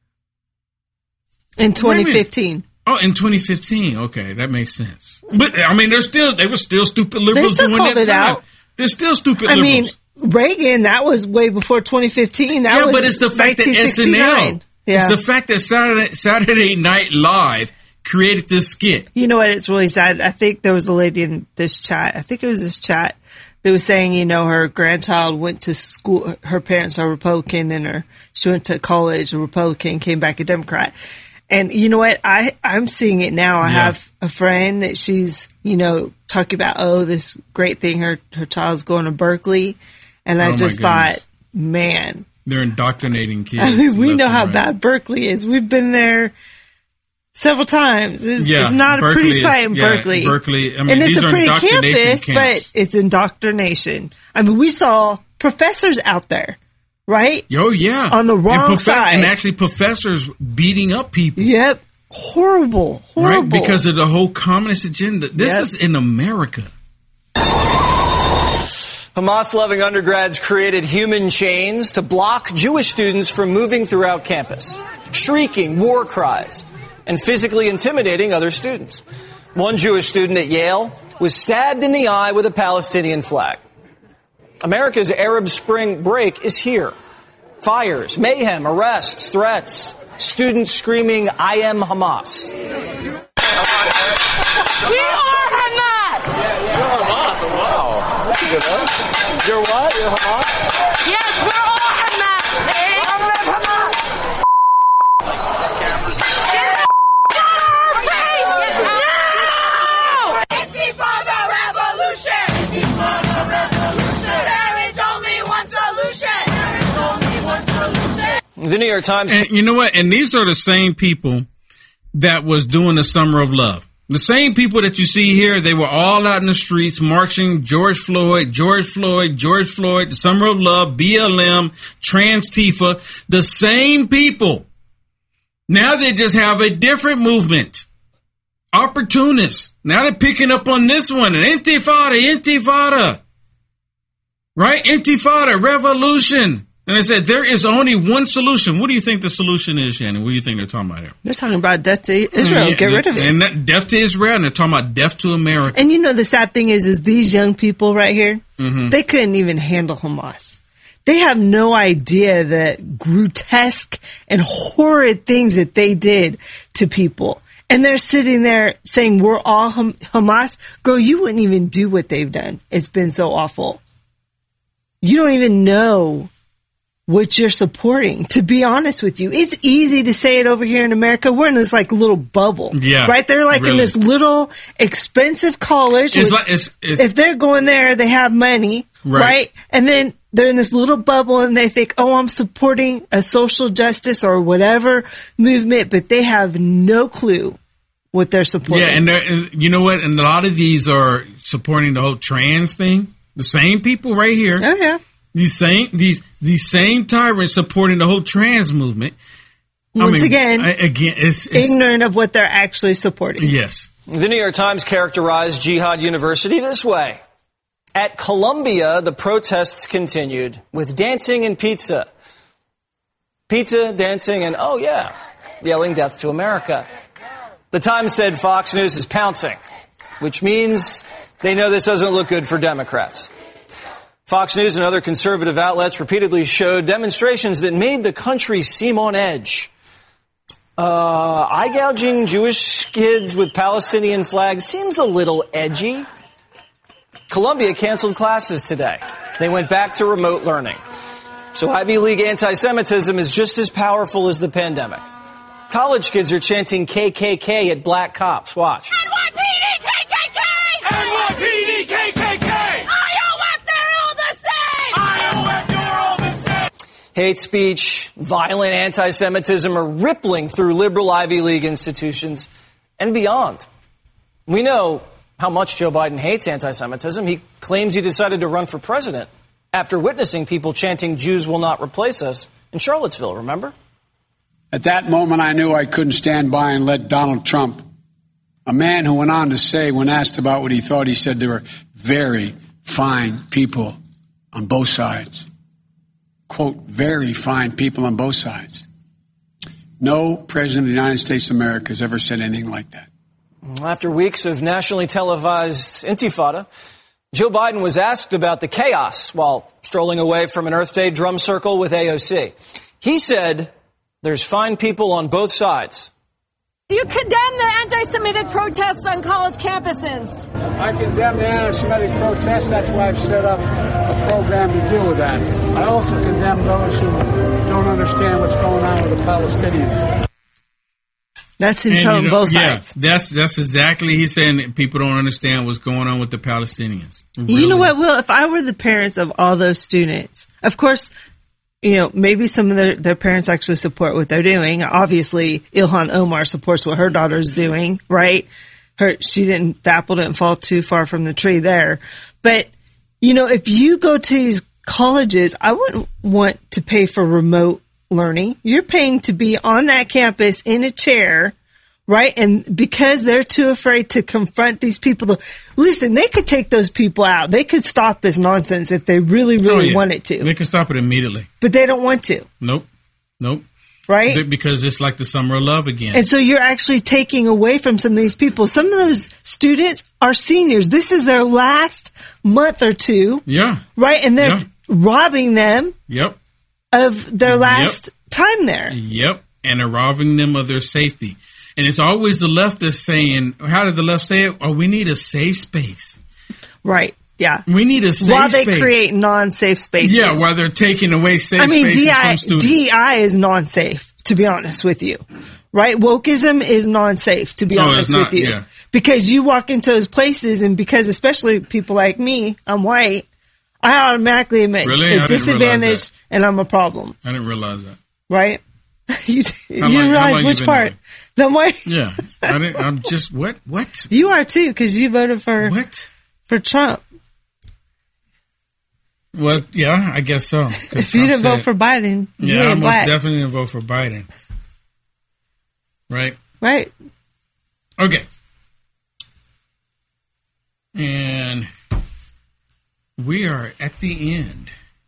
In 2015. Oh, in 2015. Okay, that makes sense. But, they were still stupid liberals doing that time. Out. They're still stupid liberals. Reagan, that was way before 2015. That was but it's the fact that SNL, it's the fact that Saturday Night Live created this skit. You know what? It's really sad. I think there was a lady in this chat. I think it was this chat that was saying, her grandchild went to school. Her parents are Republican, and she went to college, a Republican, came back a Democrat. And you know what? I'm seeing it now. I have a friend that she's, talking about, this great thing. Her child's going to Berkeley. And I just thought, man. They're indoctrinating kids. We know how bad Berkeley is. We've been there several times. It's not a pretty sight in Berkeley. Berkeley. And it's a pretty campus, but it's indoctrination. We saw professors out there. Right? Oh, yeah. On the wrong side. And actually professors beating up people. Yep. Horrible. Right? Because of the whole communist agenda. This is in America. Hamas-loving undergrads created human chains to block Jewish students from moving throughout campus, shrieking war cries, and physically intimidating other students. One Jewish student at Yale was stabbed in the eye with a Palestinian flag. America's Arab Spring break is here. Fires, mayhem, arrests, threats, students screaming, "I am Hamas." We are Hamas! You're Hamas, wow. That's a good one. You're what? You're Hamas? Yes, we're all Hamas, man! I'm Hamas! Intifada revolution! Intifada revolution! There is only one solution! There is only one solution! The New York Times. And you know what? And these are the same people that was doing the Summer of Love. The same people that you see here, they were all out in the streets marching, George Floyd, the Summer of Love, BLM, Trans-Tifa, the same people. Now they just have a different movement. Opportunists. Now they're picking up on this one. An intifada. Right? Intifada, revolution. And I said, there is only one solution. What do you think the solution is, Shannon? What do you think they're talking about here? They're talking about death to Israel. Get rid of it. And death to Israel, and they're talking about death to America. And the sad thing is these young people right here, they couldn't even handle Hamas. They have no idea the grotesque and horrid things that they did to people. And they're sitting there saying, we're all Hamas. Girl, you wouldn't even do what they've done. It's been so awful. You don't even know what you're supporting, to be honest with you. It's easy to say it over here in America. We're in this little bubble. Yeah. Right? They're in this little expensive college. If they're going there, they have money. Right? And then they're in this little bubble and they think, oh, I'm supporting a social justice or whatever movement, but they have no clue what they're supporting. Yeah. And you know what? And a lot of these are supporting the whole trans thing. The same people right here. Oh, yeah. These same tyrants supporting the whole trans movement. Once again, it's ignorant of what they're actually supporting. Yes. The New York Times characterized Jihad University this way. At Columbia, the protests continued with dancing and pizza. Pizza, dancing, and, oh yeah, yelling death to America. The Times said Fox News is pouncing, which means they know this doesn't look good for Democrats. Fox News and other conservative outlets repeatedly showed demonstrations that made the country seem on edge. Eye-gouging Jewish kids with Palestinian flags seems a little edgy. Columbia canceled classes today. They went back to remote learning. So Ivy League anti-Semitism is just as powerful as the pandemic. College kids are chanting KKK at black cops. Watch. NYPD KKK! NYPD KKK! IOF, they're all the same! IOF, you're all the same! Hate speech, violent anti-Semitism are rippling through liberal Ivy League institutions and beyond. We know how much Joe Biden hates anti-Semitism. He claims he decided to run for president after witnessing people chanting, Jews will not replace us, in Charlottesville, remember? At that moment, I knew I couldn't stand by and let Donald Trump, a man who went on to say, when asked about what he thought, he said there were very fine people on both sides. Quote, very fine people on both sides. No president of the United States of America has ever said anything like that. After weeks of nationally televised intifada, Joe Biden was asked about the chaos while strolling away from an Earth Day drum circle with AOC. He said, there's fine people on both sides. Do you condemn the anti-Semitic protests on college campuses? I condemn the anti-Semitic protests. That's why I've set up a program to deal with that. I also condemn those who don't understand what's going on with the Palestinians. That's him telling both sides. That's exactly, he's saying that people don't understand what's going on with the Palestinians. Really. You know what, Will? If I were the parents of all those students, of course, maybe some of their parents actually support what they're doing. Obviously, Ilhan Omar supports what her daughter's doing, right? The apple didn't fall too far from the tree there. But, if you go to these colleges, I wouldn't want to pay for remote learning. You're paying to be on that campus in a chair, right? And because they're too afraid to confront these people, listen, they could take those people out. They could stop this nonsense if they really, really wanted to. They could stop it immediately. But they don't want to. Nope. Right? Because it's like the summer of love again. And so you're actually taking away from some of these people. Some of those students are seniors. This is their last month or two. Yeah. Right? And they're robbing them. Yep. Of their last time there. Yep. And they're robbing them of their safety. And it's always the left that's saying, how did the left say it? Oh, we need a safe space. Right. Yeah. We need a safe space. While they create non-safe spaces. Yeah, while they're taking away safe spaces from students. DEI is non-safe, to be honest with you. Right? Wokeism is non-safe, to be honest with you. Yeah. Because you walk into those places, and because especially people like me, I'm white, I automatically admit a disadvantage and I'm a problem. I didn't realize that. Right? You didn't realize which part? The white? Yeah. I'm just, what? You are too, because you voted for Trump. Well, yeah, I guess so. If you didn't vote for Biden, you ain't black. I most definitely didn't vote for Biden. Right? Right. Okay. we are at the end.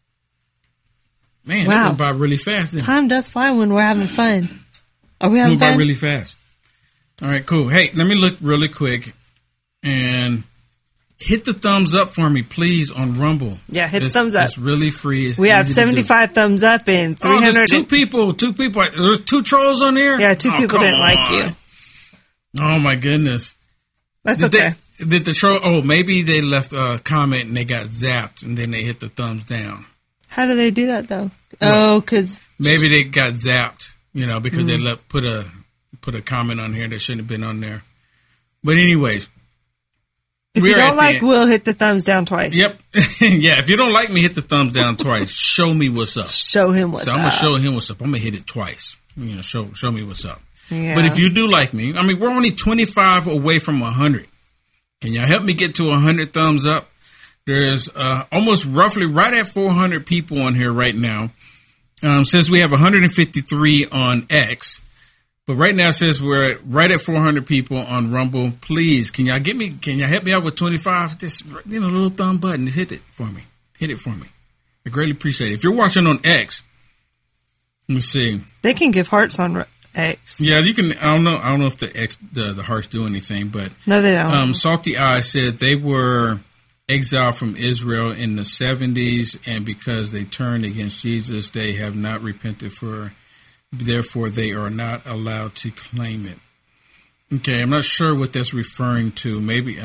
Man, Wow. that went by really fast. Didn't it? Time does fly when we're having fun. Are we having Move by fun? really fast. All right, cool. Hey, let me look really quick and hit the thumbs up for me, please, on Rumble. Yeah, hit the thumbs up. It's really free. It's We have easy to do. 75 thumbs up and 300. there's two people. There's 2 trolls on there? Yeah, 2 people come didn't like on. you. Oh, my goodness. That's Did okay. Did the troll? Oh, maybe they left a comment and they got zapped, and then they hit the thumbs down. How do they do that though? Oh, because Maybe they got zapped, because they Mm. put a comment on here that shouldn't have been on there. But anyways, if we're you at don't the like end. Will, hit the thumbs down twice. Yep, yeah. If you don't like me, hit the thumbs down twice. Show me what's up. Show him what's So up. I'm gonna show him what's up. I'm gonna hit it twice. Show me what's up. Yeah. But if you do like me, I mean, we're only 25 away from 100. Can y'all help me get to 100 thumbs up? There's almost roughly right at 400 people on here right now. Says we have 153 on X, but right now it says we're right at 400 people on Rumble. Please, can y'all help me out with 25? Just a little thumb button, hit it for me. Hit it for me. I greatly appreciate it. If you're watching on X, let me see. They can give hearts on X. Yeah, you can. I don't know if the hearts do anything, but No, they don't. Salty Eye said they were exiled from Israel in the 70s, and because they turned against Jesus, they have not repented therefore they are not allowed to claim it. Okay, I'm not sure what that's referring to. Maybe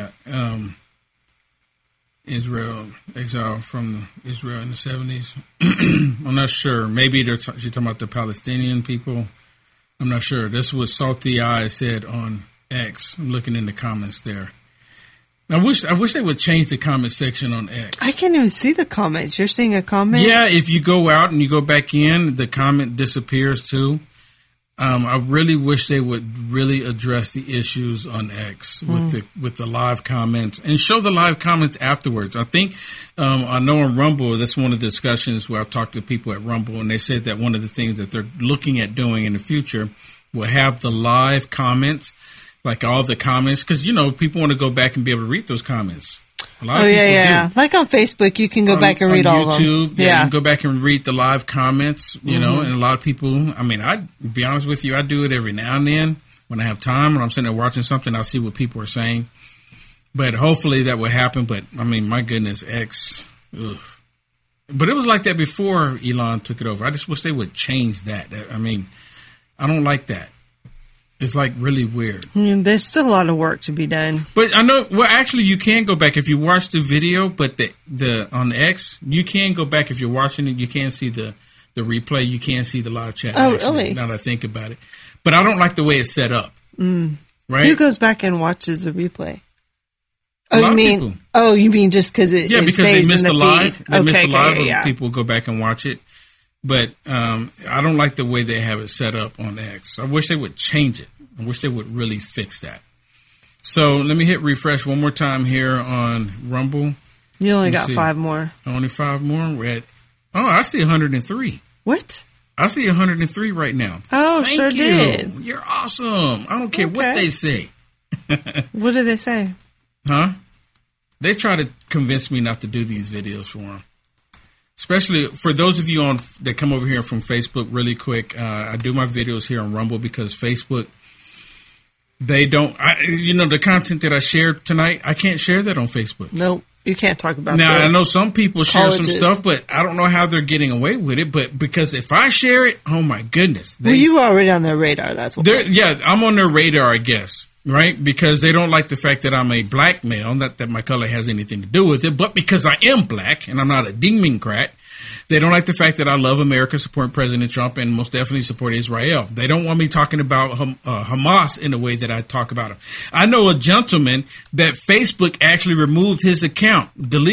Israel, exile from Israel in the 70s. I'm not sure. Maybe she's talking about the Palestinian people. I'm not sure. This is what Salty Eye said on X. I'm looking in the comments there. I wish they would change the comment section on X. I can't even see the comments. You're seeing a comment? Yeah, if you go out and you go back in, the comment disappears too. I really wish they would really address the issues on X with the live comments and show the live comments afterwards. I think I know on Rumble, that's one of the discussions where I've talked to people at Rumble, and they said that one of the things that they're looking at doing in the future will have the live comments. Like all the comments, because, people want to go back and be able to read those comments. A lot of people do. Like on Facebook, you can go back and read all of them. YouTube, you can go back and read the live comments, and a lot of people, I be honest with you, I do it every now and then when I have time, when I'm sitting there watching something, I'll see what people are saying. But hopefully that will happen. But, my goodness, X, ugh. But it was like that before Elon took it over. I just wish they would change that. I don't like that. It's like really weird. There's still a lot of work to be done. But I know, well, actually, you can go back if you watch the video. But the on X, you can go back if you're watching it. You can see the replay. You can see the live chat. Oh, actually, really? Now that I think about it, but I don't like the way it's set up. Right? Who goes back and watches the replay? A lot of people. Oh, you mean just because it because stays they missed in the the live. feed? They missed the live. yeah. People go back and watch it. But I don't like the way they have it set up on X. I wish they would change it. I wish they would really fix that. So let me hit refresh one more time here on Rumble. You only got 5 more. Only 5 more? We're at, I see 103. What? I see 103 right now. Oh, Thank sure you. did. You're awesome. I don't care what they say. What did they say? Huh? They try to convince me not to do these videos for them. Especially for those of you that come over here from Facebook really quick. I do my videos here on Rumble because Facebook, they don't, the content that I shared tonight, I can't share that on Facebook. Nope. You can't talk about now, that. I know some people share some Colleges. stuff, but I don't know how they're getting away with it. But because if I share it, oh my goodness. Well, you were already on their radar. That's what. Yeah, I'm on their radar, I guess. Right? Because they don't like the fact that I'm a black male. Not that my color has anything to do with it, but because I am black and I'm not a Democrat. They don't like the fact that I love America, support President Trump, and most definitely support Israel. They don't want me talking about Hamas in the way that I talk about them. I know a gentleman that Facebook actually removed his account,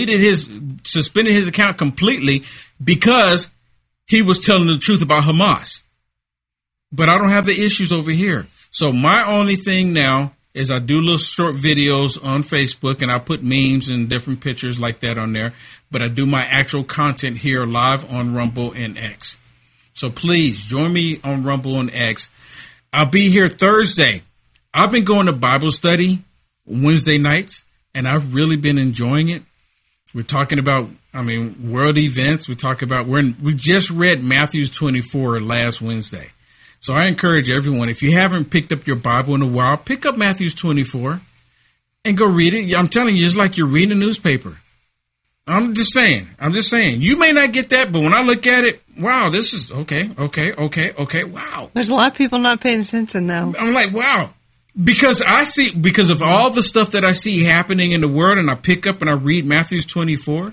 suspended his account completely because he was telling the truth about Hamas. But I don't have the issues over here. So my only thing now is I do little short videos on Facebook, and I put memes and different pictures like that on there. But I do my actual content here live on Rumble and X. So please join me on Rumble and X. I'll be here Thursday. I've been going to Bible study Wednesday nights, and I've really been enjoying it. We're talking about, world events. We just read Matthew 24 last Wednesday. So I encourage everyone, if you haven't picked up your Bible in a while, pick up Matthew 24 and go read it. I'm telling you, it's like you're reading a newspaper. I'm just saying. You may not get that, but when I look at it, wow, this is okay. Wow. There's a lot of people not paying attention now. I'm like, wow. Because of all the stuff that I see happening in the world, and I pick up and I read Matthew 24,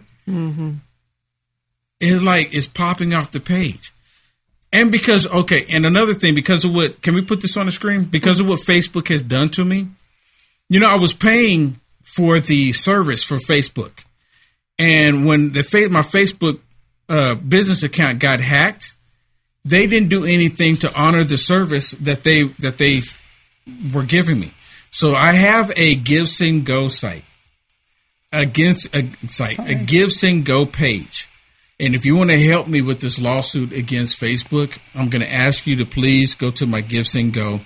it's like it's popping off the page. And and another thing, because of what, can we put this on the screen? Because of what Facebook has done to me, I was paying for the service for Facebook. And when my Facebook business account got hacked, they didn't do anything to honor the service that they were giving me. So I have a GiveSendGo site, a GiveSendGo page. And if you want to help me with this lawsuit against Facebook, I'm going to ask you to please go to my GiveSendGo.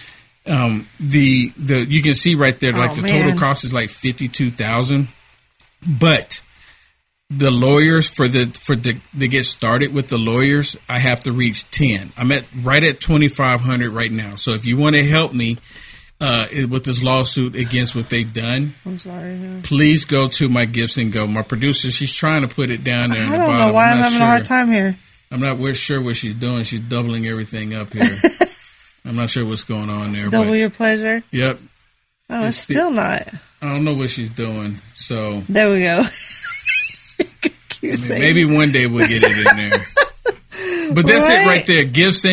You can see right there, the total cost is like $52,000, but the lawyers to get started with the lawyers, I have to reach 10. I'm right at 2,500 right now. So if you want to help me with this lawsuit against what they've done, I'm sorry. Please go to my GiveSendGo. My producer, she's trying to put it down there. I don't know why I'm having a hard time here. I'm not sure what she's doing. She's doubling everything up here. I'm not sure what's going on there. Double your pleasure? Yep. Oh, it's still not. I don't know what she's doing. So there we go. Maybe one day we'll get it in there. But that's it right there.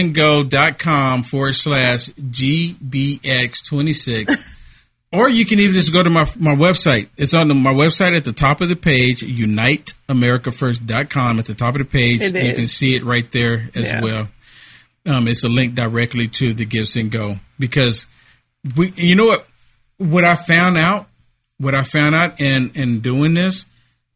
GiveSendGo.com/GBX26. Or you can either just go to my website. It's on my website at the top of the page, UniteAmericaFirst.com. At the top of the page, you can see it right there as well. It's a link directly to the GiveSendGo. Because you know what I found out in doing this,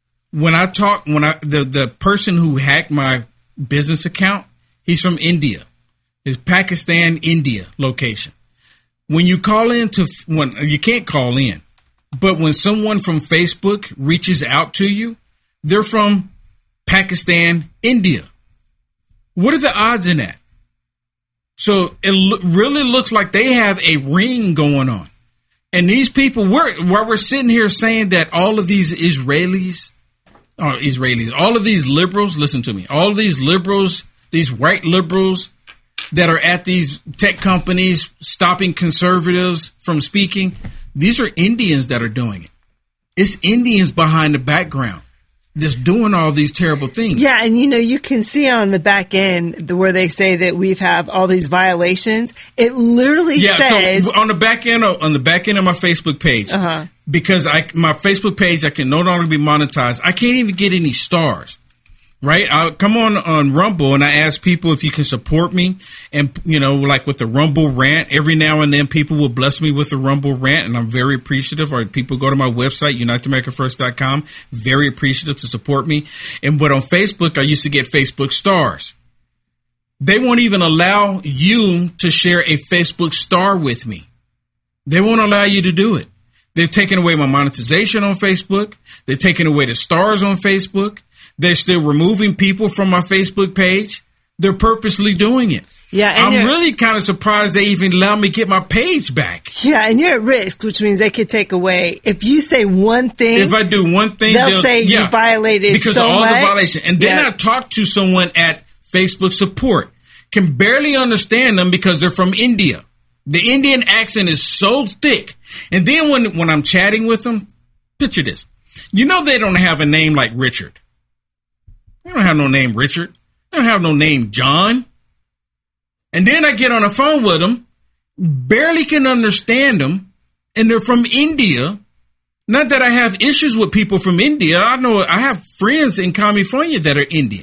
the person who hacked my business account, he's from India. It's Pakistan, India location. When you call in you can't call in, but when someone from Facebook reaches out to you, they're from Pakistan, India. What are the odds in that? So it really looks like they have a ring going on. And these people, while we're sitting here saying that all of these all of these liberals, listen to me, all of these liberals, these white liberals that are at these tech companies stopping conservatives from speaking, these are Indians that are doing it. It's Indians behind the background that's doing all these terrible things. Yeah, and you can see on the back end where they say that we've have all these violations. It literally says so on the back end of my Facebook page, because my Facebook page I can no longer be monetized. I can't even get any stars. Right? I'll come on Rumble and I ask people if you can support me, and like with the Rumble rant, every now and then people will bless me with a Rumble rant, and I'm very appreciative. Or people go to my website, UniteAmericaFirst.com, very appreciative to support me. But on Facebook, I used to get Facebook stars. They won't even allow you to share a Facebook star with me. They won't allow you to do it. They've taken away my monetization on Facebook. They're taking away the stars on Facebook. They're still removing people from my Facebook page. They're purposely doing it. Yeah, and I'm really kind of surprised they even allow me to get my page back. Yeah, and you're at risk, which means they could take away. If you say one thing, if I do one thing, they'll say you violated because so of all much. the violations. And then I talk to someone at Facebook support, can barely understand them because they're from India. The Indian accent is so thick. And then when I'm chatting with them, picture this. They don't have a name like Richard. They don't have no name Richard. They don't have no name John. And then I get on the phone with them, barely can understand them, and they're from India. Not that I have issues with people from India. I know I have friends in California that are Indian,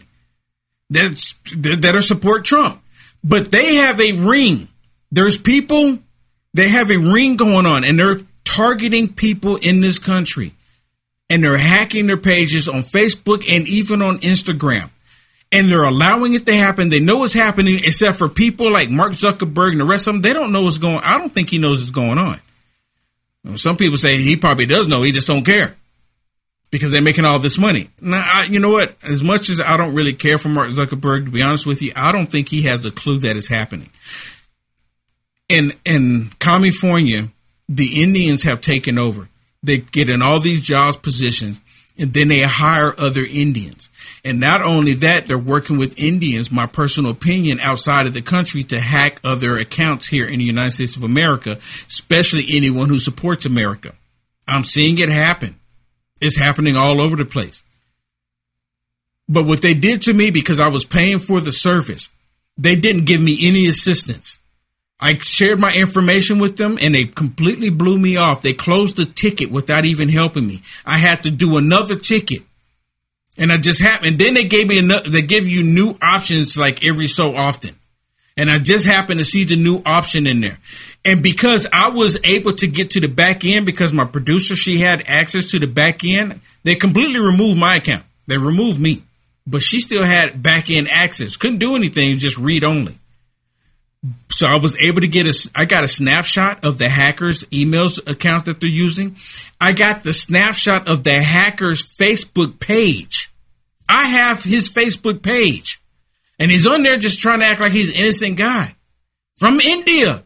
that support Trump. But they have a ring. There's people, they have a ring going on, and they're targeting people in this country. And they're hacking their pages on Facebook and even on Instagram. And they're allowing it to happen. They know what's happening, except for people like Mark Zuckerberg and the rest of them. They don't know what's going on. I don't think he knows what's going on. Some people say he probably does know. He just don't care. because they're making all this money. Now, you know what? As much as I don't really care for Mark Zuckerberg, to be honest with you, I don't think he has a clue that is happening. In California, the Indians have taken over. They get in all these jobs positions, and then they hire other Indians. And not only that, they're working with Indians, my personal opinion, outside of the country to hack other accounts here in the United States of America, especially anyone who supports America. I'm seeing it happen. It's happening all over the place. But what they did to me, because I was paying for the service, they didn't give me any assistance. I shared my information with them, and they completely blew me off. They closed the ticket without even helping me. I had to do another ticket, and I just happened. And then they gave me another. They give you new options like every so often, and I just happened to see the new option in there. And because I was able to get to the back end, because my producer, she had access to the back end, they completely removed my account. They removed me, but she still had back end access. Couldn't do anything, just read only. So I was able to I got a snapshot of the hackers' emails account that they're using. I got the snapshot of the hacker's Facebook page. I have his Facebook page, and he's on there just trying to act like he's an innocent guy from India.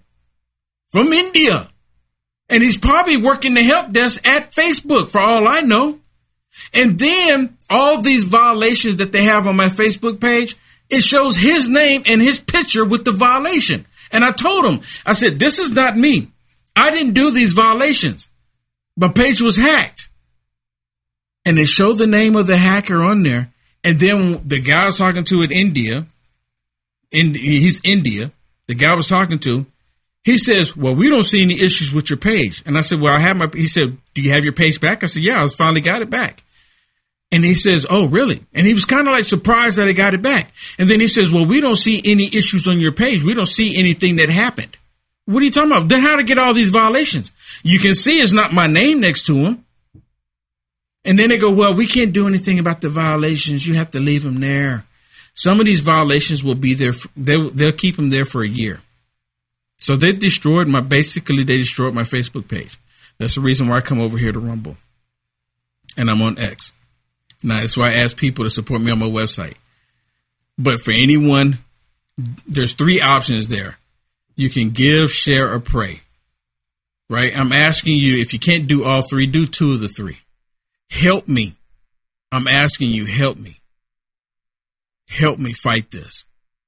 And he's probably working the help desk at Facebook for all I know. And then all these violations that they have on my Facebook page, it shows his name and his picture with the violation. And I told him, I said, this is not me. I didn't do these violations. My page was hacked. And they showed the name of the hacker on there. And then the guy I was talking to in India, he's India, the guy I was talking to, he says, well, we don't see any issues with your page. And I said, well, he said, do you have your page back? I said, yeah, I finally got it back. And he says, oh, really? And he was kind of like surprised that I got it back. And then he says, well, we don't see any issues on your page. We don't see anything that happened. What are you talking about? Then how to get all these violations? You can see it's not my name next to them. And then they go, well, we can't do anything about the violations. You have to leave them there. Some of these violations will be there. They'll keep them there for a year. So they destroyed my Facebook page. That's the reason why I come over here to Rumble. And I'm on X. Now, that's why I ask people to support me on my website. But for anyone, there's 3 options there. You can give, share, or pray. Right? I'm asking you, if you can't do all 3, do 2 of the 3. Help me. I'm asking you, help me. Help me fight this.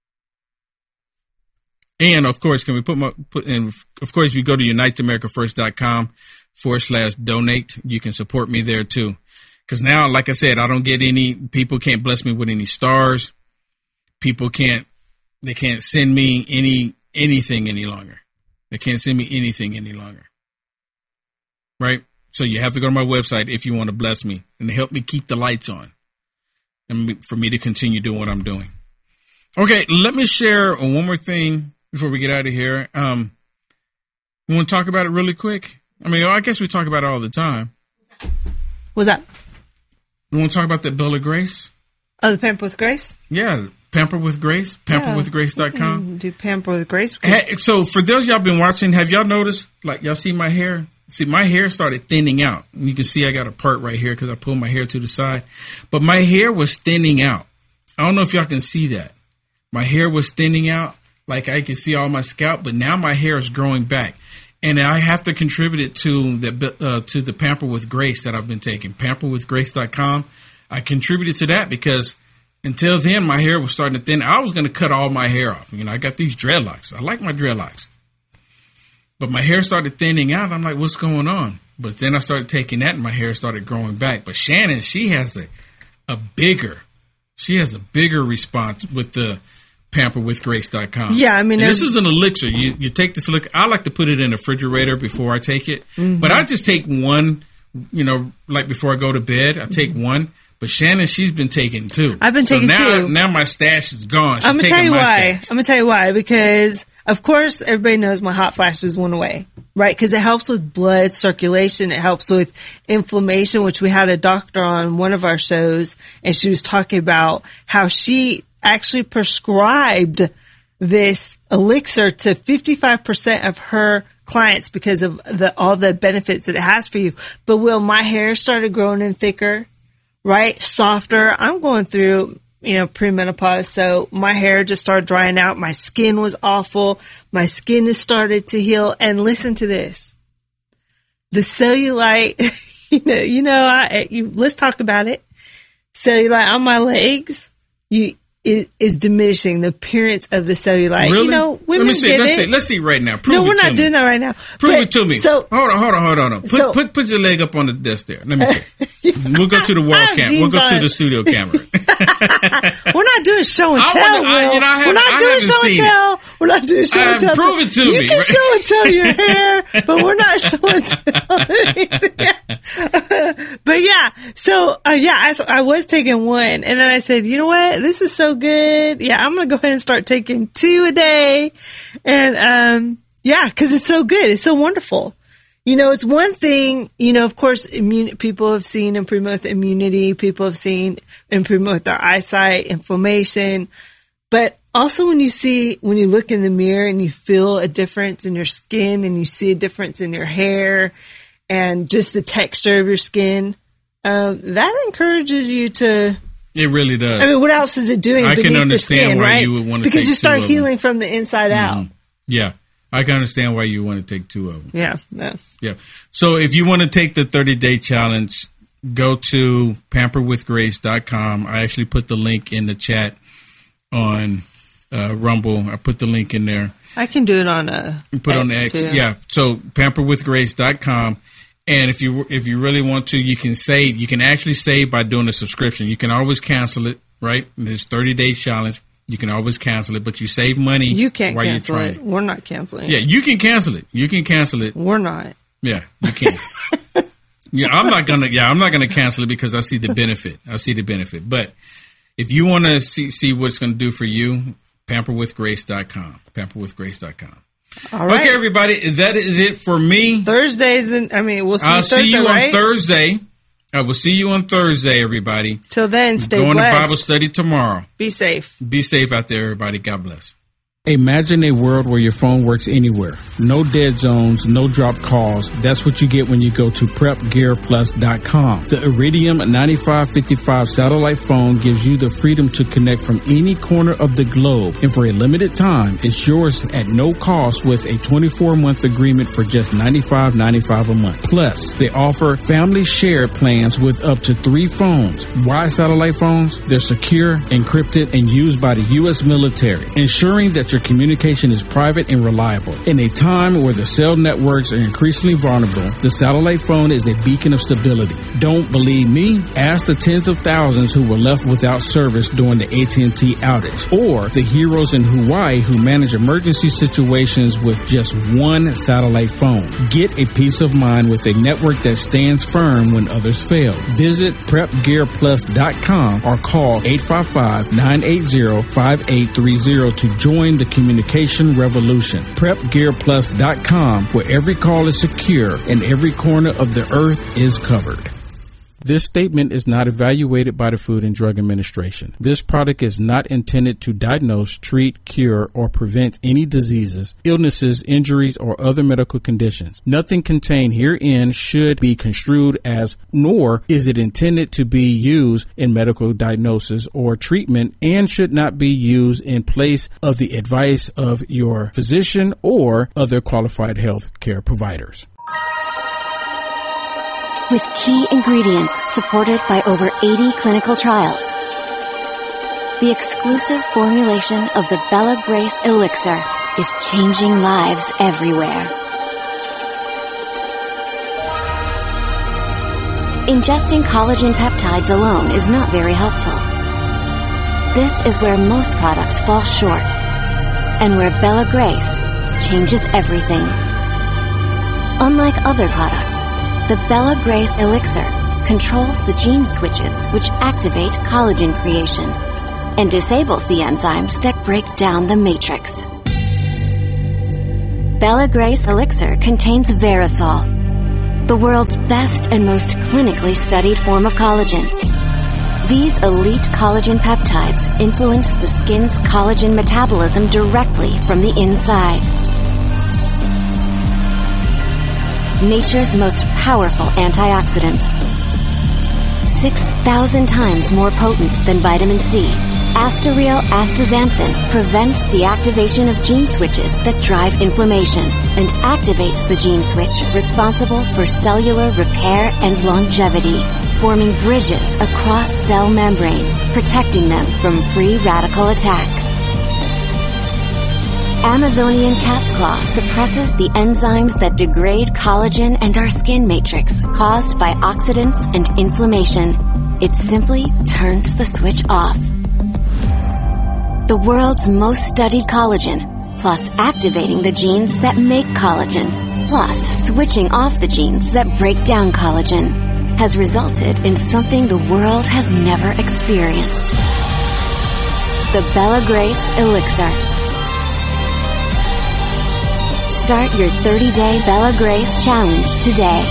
And of course, can we of course, if you go to uniteamericafirst.com/donate, you can support me there too. Because now, like I said, I don't get people can't bless me with any stars. They can't send me anything any longer. They can't send me anything any longer. Right? So you have to go to my website if you want to bless me and help me keep the lights on and for me to continue doing what I'm doing. Okay, let me share one more thing before we get out of here. We want to talk about it really quick. I mean, I guess we talk about it all the time. What's that? We want to talk about that Bill of Grace? Oh, the Pamper with Grace? Yeah, Pamper with Grace, pamperwithgrace.com. Do Pamper with Grace. Hey, so for those y'all been watching, have y'all noticed, like, y'all see my hair? See, my hair started thinning out. You can see I got a part right here because I pulled my hair to the side. But my hair was thinning out. I don't know if y'all can see that. My hair was thinning out. Like I can see all my scalp, but now my hair is growing back. And I have to contribute it to the Pamper with Grace that I've been taking, pamperwithgrace.com. I contributed to that because until then, my hair was starting to thin. I was going to cut all my hair off. You know, I got these dreadlocks. I like my dreadlocks. But my hair started thinning out. I'm like, what's going on? But then I started taking that and my hair started growing back. But Shannon, she has a bigger response with the pamperwithgrace.com. Yeah, I mean, this is an elixir. You take this elixir. I like to put it in the refrigerator before I take it. Mm-hmm. But I just take one, like before I go to bed, I take one. But Shannon, she's been taking 2. I've been taking 2. Now my stash is gone. I'm going to tell you why. I'm going to tell you why. Because, of course, everybody knows my hot flashes went away, right? Because it helps with blood circulation. It helps with inflammation, which we had a doctor on one of our shows, and she was talking about how she actually prescribed this elixir to 55% of her clients because of all the benefits that it has for you. But Will, my hair started growing in thicker, right? Softer. I'm going through, premenopause. So my hair just started drying out. My skin was awful. My skin has started to heal. And listen to this. The cellulite, let's talk about it. Cellulite on my legs, is diminishing the appearance of the cellulite. Really? Women Let me see. get Let's it. see. Let's see right now. Prove No, it we're to not me. doing that right now. Prove it to me. So hold on. Put your leg up on the desk there. Let me see. We'll go to the wall camera. We'll go to the studio camera. We're not doing show and tell, Will. We're not doing show and tell. We're not doing show and tell. Prove it to me. You can show and tell your hair, but we're not show and tell anything. But yeah, so I was taking one, and then I said, you know what? This is so good. Yeah, I'm gonna go ahead and start taking 2 a day, and because it's so good. It's so wonderful. It's one thing, of course, people have seen improvement with immunity. People have seen improvement with their eyesight, inflammation. But also when you look in the mirror and you feel a difference in your skin and you see a difference in your hair and just the texture of your skin, that encourages you to... It really does. I mean, what else is it doing I beneath can the understand skin, why right? you would want to because take you start 2 of healing them. from the inside out. Yeah. I can understand why you want to take 2 of them. Yeah. So if you want to take the 30-day challenge, go to pamperwithgrace.com. I actually put the link in the chat on Rumble. I put the link in there. I can do it on put on the X. Too. Yeah. So pamperwithgrace.com. And if you really want to, you can save. You can actually save by doing a subscription. You can always cancel it, right? There's 30-day challenge. You can always cancel it, but you save money. You can't while cancel you're it. trying. We're not canceling it. Yeah, you can cancel it. We're not. Yeah, you can. I'm not gonna cancel it because I see the benefit. But if you want to see what it's going to do for you, pamperwithgrace.com. Pamperwithgrace.com. All right. Okay, everybody, that is it for me. Thursdays, we'll see. I'll Thursday, see you right? on Thursday. I will see you on Thursday, everybody. Till then, stay blessed. Going to Bible blessed. study tomorrow. Be safe. Be safe out there, everybody. God bless. Imagine a world where your phone works anywhere. No dead zones, no dropped calls. That's what you get when you go to PrepGearPlus.com. The Iridium 9555 satellite phone gives you the freedom to connect from any corner of the globe. And for a limited time, it's yours at no cost with a 24-month agreement for just $95.95 a month. Plus, they offer family shared plans with up to 3 phones. Why satellite phones? They're secure, encrypted, and used by the U.S. military, ensuring that your communication is private and reliable. In a time where the cell networks are increasingly vulnerable, the satellite phone is a beacon of stability. Don't believe me? Ask the tens of thousands who were left without service during the AT&T outage, or the heroes in Hawaii who manage emergency situations with just one satellite phone. Get a peace of mind with a network that stands firm when others fail. Visit PrepGearPlus.com or call 855-980-5830 to join the communication revolution. PrepGearPlus.com, where every call is secure and every corner of the earth is covered. This statement is not evaluated by the Food and Drug Administration. This product is not intended to diagnose, treat, cure, or prevent any diseases, illnesses, injuries, or other medical conditions. Nothing contained herein should be construed as, nor is it intended to be used in medical diagnosis or treatment, and should not be used in place of the advice of your physician or other qualified health care providers. With key ingredients supported by over 80 clinical trials, the exclusive formulation of the Bella Grace Elixir is changing lives everywhere. Ingesting collagen peptides alone is not very helpful. This is where most products fall short, and where Bella Grace changes everything. Unlike other products, the Bella Grace Elixir controls the gene switches which activate collagen creation and disables the enzymes that break down the matrix. Bella Grace Elixir contains Verisol, the world's best and most clinically studied form of collagen. These elite collagen peptides influence the skin's collagen metabolism directly from the inside. nature's most powerful antioxidant. 6,000 times more potent than vitamin C, Astareal astaxanthin prevents the activation of gene switches that drive inflammation and activates the gene switch responsible for cellular repair and longevity, forming bridges across cell membranes, protecting them from free radical attack. Amazonian cat's claw suppresses the enzymes that degrade collagen and our skin matrix caused by oxidants and inflammation. It simply turns the switch off. The world's most studied collagen, plus activating the genes that make collagen, plus switching off the genes that break down collagen, has resulted in something the world has never experienced. The Bella Grace Elixir. Start your 30-day Bella Grace challenge today.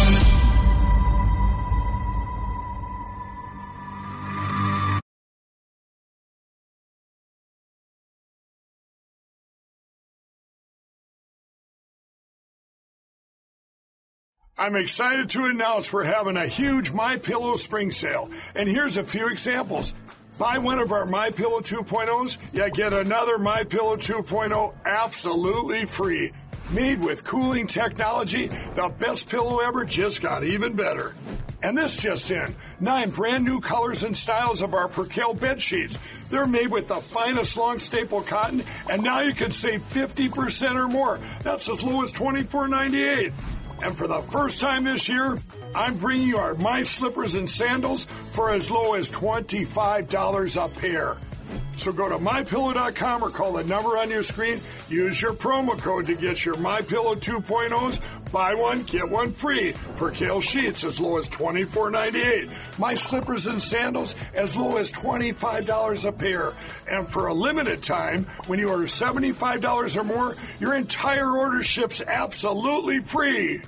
I'm excited to announce we're having a huge MyPillow spring sale. And here's a few examples. Buy one of our MyPillow 2.0s, you get another MyPillow 2.0 absolutely free. Made with cooling technology, the best pillow ever just got even better. And this just in, 9 brand new colors and styles of our Percale bed sheets. They're made with the finest long staple cotton, and now you can save 50% or more. That's as low as $24.98. And for the first time this year, I'm bringing you our My Slippers and Sandals for as low as $25 a pair. So go to MyPillow.com or call the number on your screen. Use your promo code to get your MyPillow 2.0s. Buy one, get one free. Percale sheets as low as $24.98. My Slippers and Sandals as low as $25 a pair. And for a limited time, when you order $75 or more, your entire order ships absolutely free.